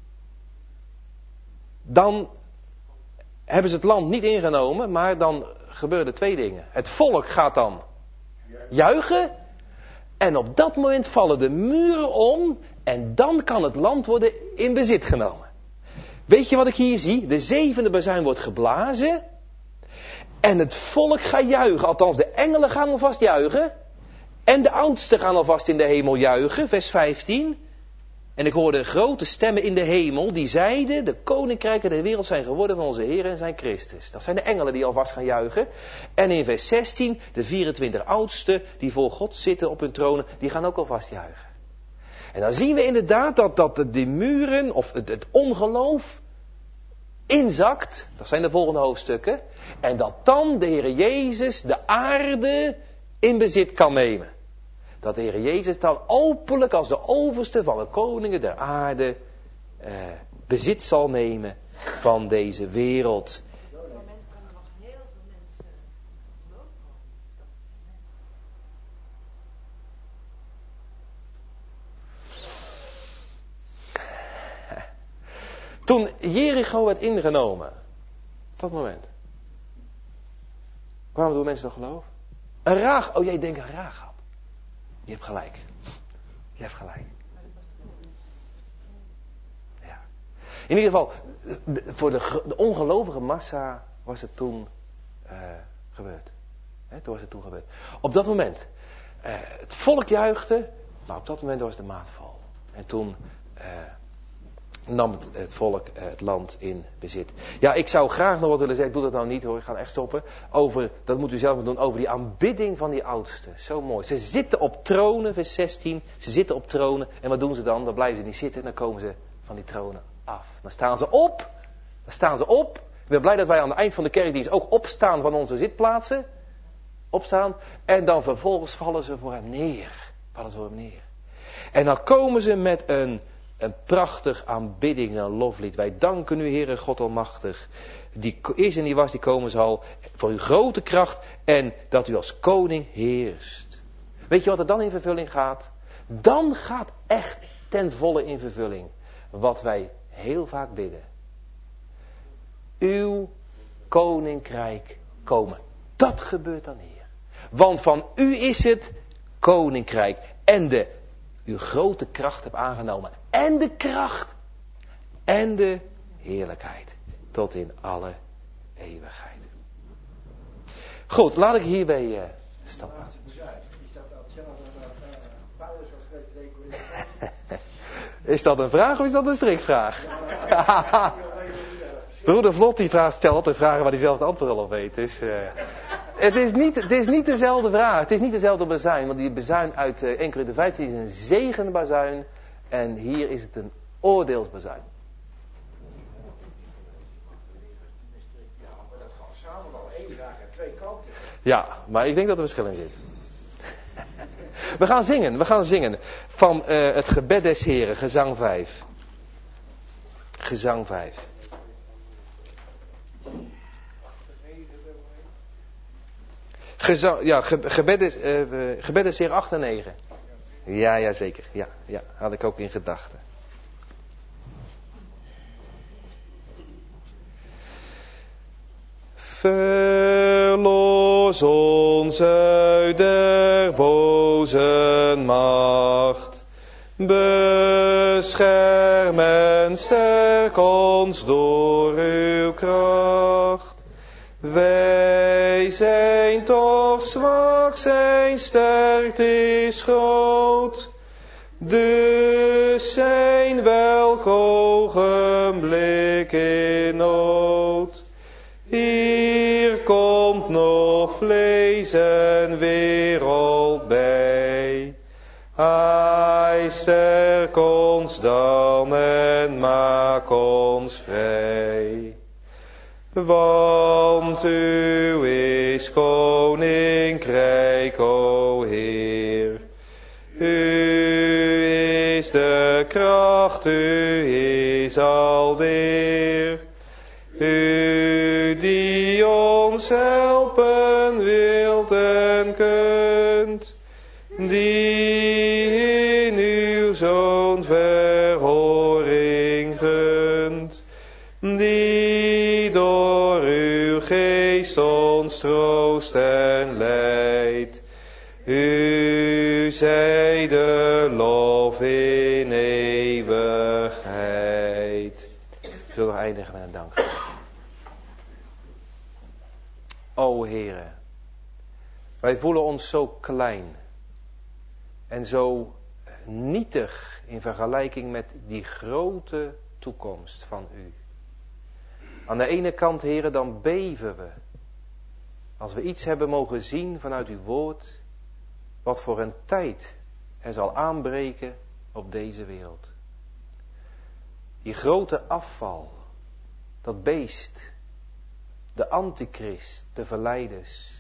Speaker 1: dan hebben ze het land niet ingenomen, maar dan gebeuren er twee dingen. Het volk gaat dan juichen en op dat moment vallen de muren om en dan kan het land worden in bezit genomen. Weet je wat ik hier zie? De zevende bazuin wordt geblazen en het volk gaat juichen. Althans, de engelen gaan alvast juichen en de oudsten gaan alvast in de hemel juichen, vers vijftien. En ik hoorde grote stemmen in de hemel die zeiden, de koninkrijken der wereld zijn geworden van onze Heer en zijn Christus. Dat zijn de engelen die alvast gaan juichen. En in vers zestien, de vierentwintig oudsten die voor God zitten op hun tronen, die gaan ook alvast juichen. En dan zien we inderdaad dat, dat de muren, of het, het ongeloof, inzakt. Dat zijn de volgende hoofdstukken. En dat dan de Heer Jezus de aarde in bezit kan nemen. Dat de Heer Jezus dan openlijk als de overste van de koningen der aarde eh, bezit zal nemen van deze wereld.
Speaker 7: Op dat moment kunnen nog heel veel mensen geloof komen.
Speaker 1: Toen Jericho werd ingenomen, op dat moment, kwamen er mensen tot geloof? Een Raag, oh jij denkt aan Rahab. Je hebt gelijk. Je hebt gelijk. Ja. In ieder geval, de, voor de, de ongelovige massa was het toen uh, gebeurd. He, toen was het toen gebeurd. Op dat moment, uh, het volk juichte, maar op dat moment was de maat vol. En toen uh, nam het, het volk uh, het land in bezit. Ja, ik zou graag nog wat willen zeggen, ik doe dat nou niet hoor, ik ga echt stoppen. Over, dat moet u zelf maar doen, over die aanbidding van die oudsten. Zo mooi. Ze zitten op tronen, vers zestien. Ze zitten op tronen. En wat doen ze dan? Dan blijven ze niet zitten, dan komen ze van die tronen af. Dan staan ze op. Dan staan ze op. Ik ben blij dat wij aan het eind van de kerkdienst ook opstaan van onze zitplaatsen. Opstaan. En dan vervolgens vallen ze voor hem neer. Vallen ze voor hem neer. En dan komen ze met een... Een prachtig aanbidding, een loflied. Wij danken u, Heere God Almachtig. Die is en die was, die komen zal. Voor uw grote kracht. En dat u als koning heerst. Weet je wat er dan in vervulling gaat? Dan gaat echt ten volle in vervulling. Wat wij heel vaak bidden. Uw koninkrijk komen. Dat gebeurt dan hier. Want van u is het koninkrijk. En de uw grote kracht hebt aangenomen. En de kracht. En de heerlijkheid. Tot in alle eeuwigheid. Goed, laat ik hierbij uh, stappen. Is dat een vraag of is dat een strikvraag? Broeder Vlot die vraagt, stelt altijd vragen waar hij zelf het antwoord al op weet. Dus, uh, het, is niet, het is niet dezelfde vraag. Het is niet dezelfde bazuin. Want die bazuin uit uh, één Korinthe vijftien is een zegenbazuin. En hier is het een oordeelsbazuin.
Speaker 6: Ja, maar dat gaat samen wel één vraag en twee kanten.
Speaker 1: Ja, maar ik denk dat er verschil in zit. We gaan zingen, we gaan zingen. Van uh, het gebed des Heren, gezang vijf. Gezang vijf. Gezang, ja, ge, gebed is, uh, gebed is Heer acht en negen. Ja, ja, zeker. Ja, ja, had ik ook in gedachten. Verlos ons uit der boze macht. Bescherm en sterk ons door uw kracht. Wij zijn toch zwak, zijn sterkte is groot. Dus zijn welk ogen een blik in nood. Hier komt nog vlees en wereld bij. Hij sterk ons dan en maak ons vrij. Want uw is koninkrijk, o Heer. U is de kracht, u is al de eer. U die ons helpen wilt en kunt, die in uw Zoon verhoring gunt, die door uw geest ons troost en leidt. U zij de lof in eeuwigheid. Ik wil nog eindigen met een dank. O Heere, wij voelen ons zo klein en zo nietig in vergelijking met die grote toekomst van u. Aan de ene kant, Heere, dan beven we als we iets hebben mogen zien vanuit uw woord, wat voor een tijd er zal aanbreken op deze wereld. Die grote afval, dat beest, de antichrist, de verleiders.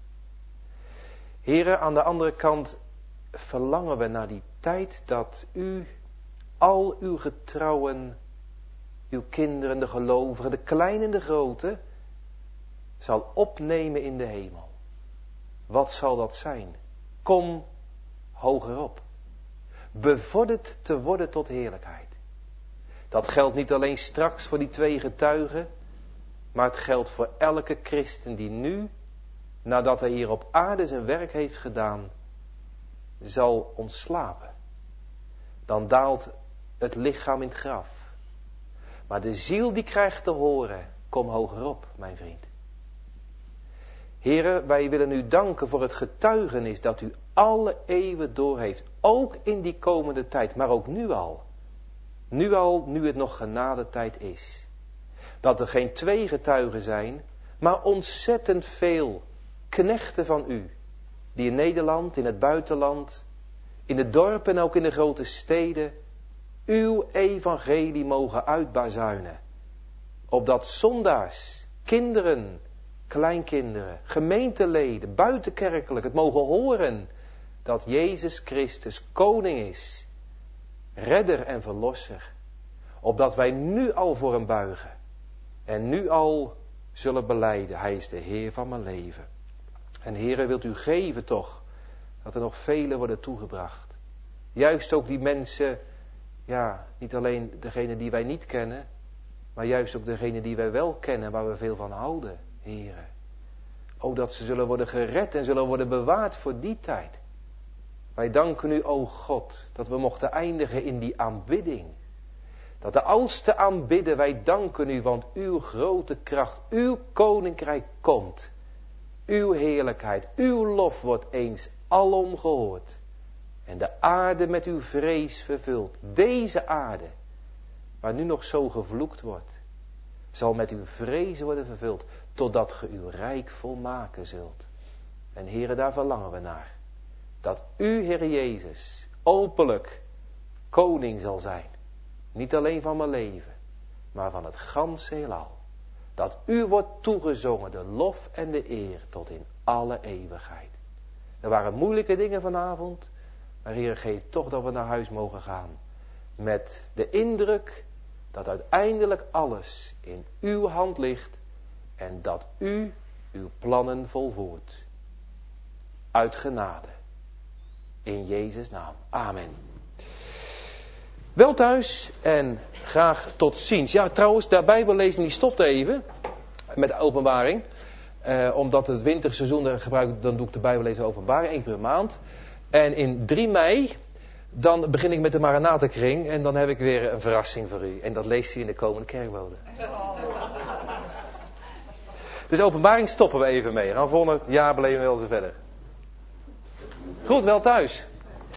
Speaker 1: Heere, aan de andere kant verlangen we naar die tijd dat u al uw getrouwen, uw kinderen, de gelovigen, de kleine en de grote, zal opnemen in de hemel. Wat zal dat zijn? Kom hoger op. Bevorderd te worden tot heerlijkheid. Dat geldt niet alleen straks voor die twee getuigen, maar het geldt voor elke christen die nu, nadat hij hier op aarde zijn werk heeft gedaan, zal ontslapen. Dan daalt het lichaam in het graf. Maar de ziel die krijgt te horen, kom hoger op, mijn vriend. Heren, wij willen u danken voor het getuigenis dat u alle eeuwen door heeft. Ook in die komende tijd, maar ook nu al. Nu al, nu het nog genadetijd is. Dat er geen twee getuigen zijn, maar ontzettend veel knechten van u. Die in Nederland, in het buitenland, in de dorpen en ook in de grote steden, uw evangelie mogen uitbazuinen. Opdat zondaars, kinderen, kleinkinderen, gemeenteleden, buitenkerkelijk het mogen horen dat Jezus Christus koning is, redder en verlosser. Opdat wij nu al voor hem buigen en nu al zullen belijden, hij is de Heer van mijn leven. En Heere, wilt u geven toch dat er nog velen worden toegebracht. Juist ook die mensen, ja, niet alleen degene die wij niet kennen, maar juist ook degene die wij wel kennen, waar we veel van houden, Heere. O, dat ze zullen worden gered en zullen worden bewaard voor die tijd. Wij danken u, o God, dat we mochten eindigen in die aanbidding. Dat de oudste aanbidden, wij danken u, want uw grote kracht, uw koninkrijk komt. Uw heerlijkheid, uw lof wordt eens alom gehoord. En de aarde met uw vrees vervuld. Deze aarde, waar nu nog zo gevloekt wordt, zal met uw vrees worden vervuld, totdat ge uw rijk volmaken zult. En Heere, daar verlangen we naar. Dat u, Heer Jezus, openlijk koning zal zijn. Niet alleen van mijn leven, maar van het ganse heelal. Dat u wordt toegezongen, de lof en de eer, tot in alle eeuwigheid. Er waren moeilijke dingen vanavond, maar Heer, geef toch dat we naar huis mogen gaan. Met de indruk dat uiteindelijk alles in uw hand ligt en dat u uw plannen volvoert. Uit genade. In Jezus' naam. Amen. Wel thuis en graag tot ziens. Ja, trouwens, de Bijbellezing die stopt even met de openbaring. Eh, omdat het winterseizoen, dan, gebruik, dan doe ik de Bijbellezing openbaring, één keer per maand. En in drie mei, dan begin ik met de Maranatenkring en dan heb ik weer een verrassing voor u. En dat leest u in de komende kerkbode. Dus openbaring stoppen we even mee. Dan volgend jaar beleven we wel eens verder. Goed, wel thuis.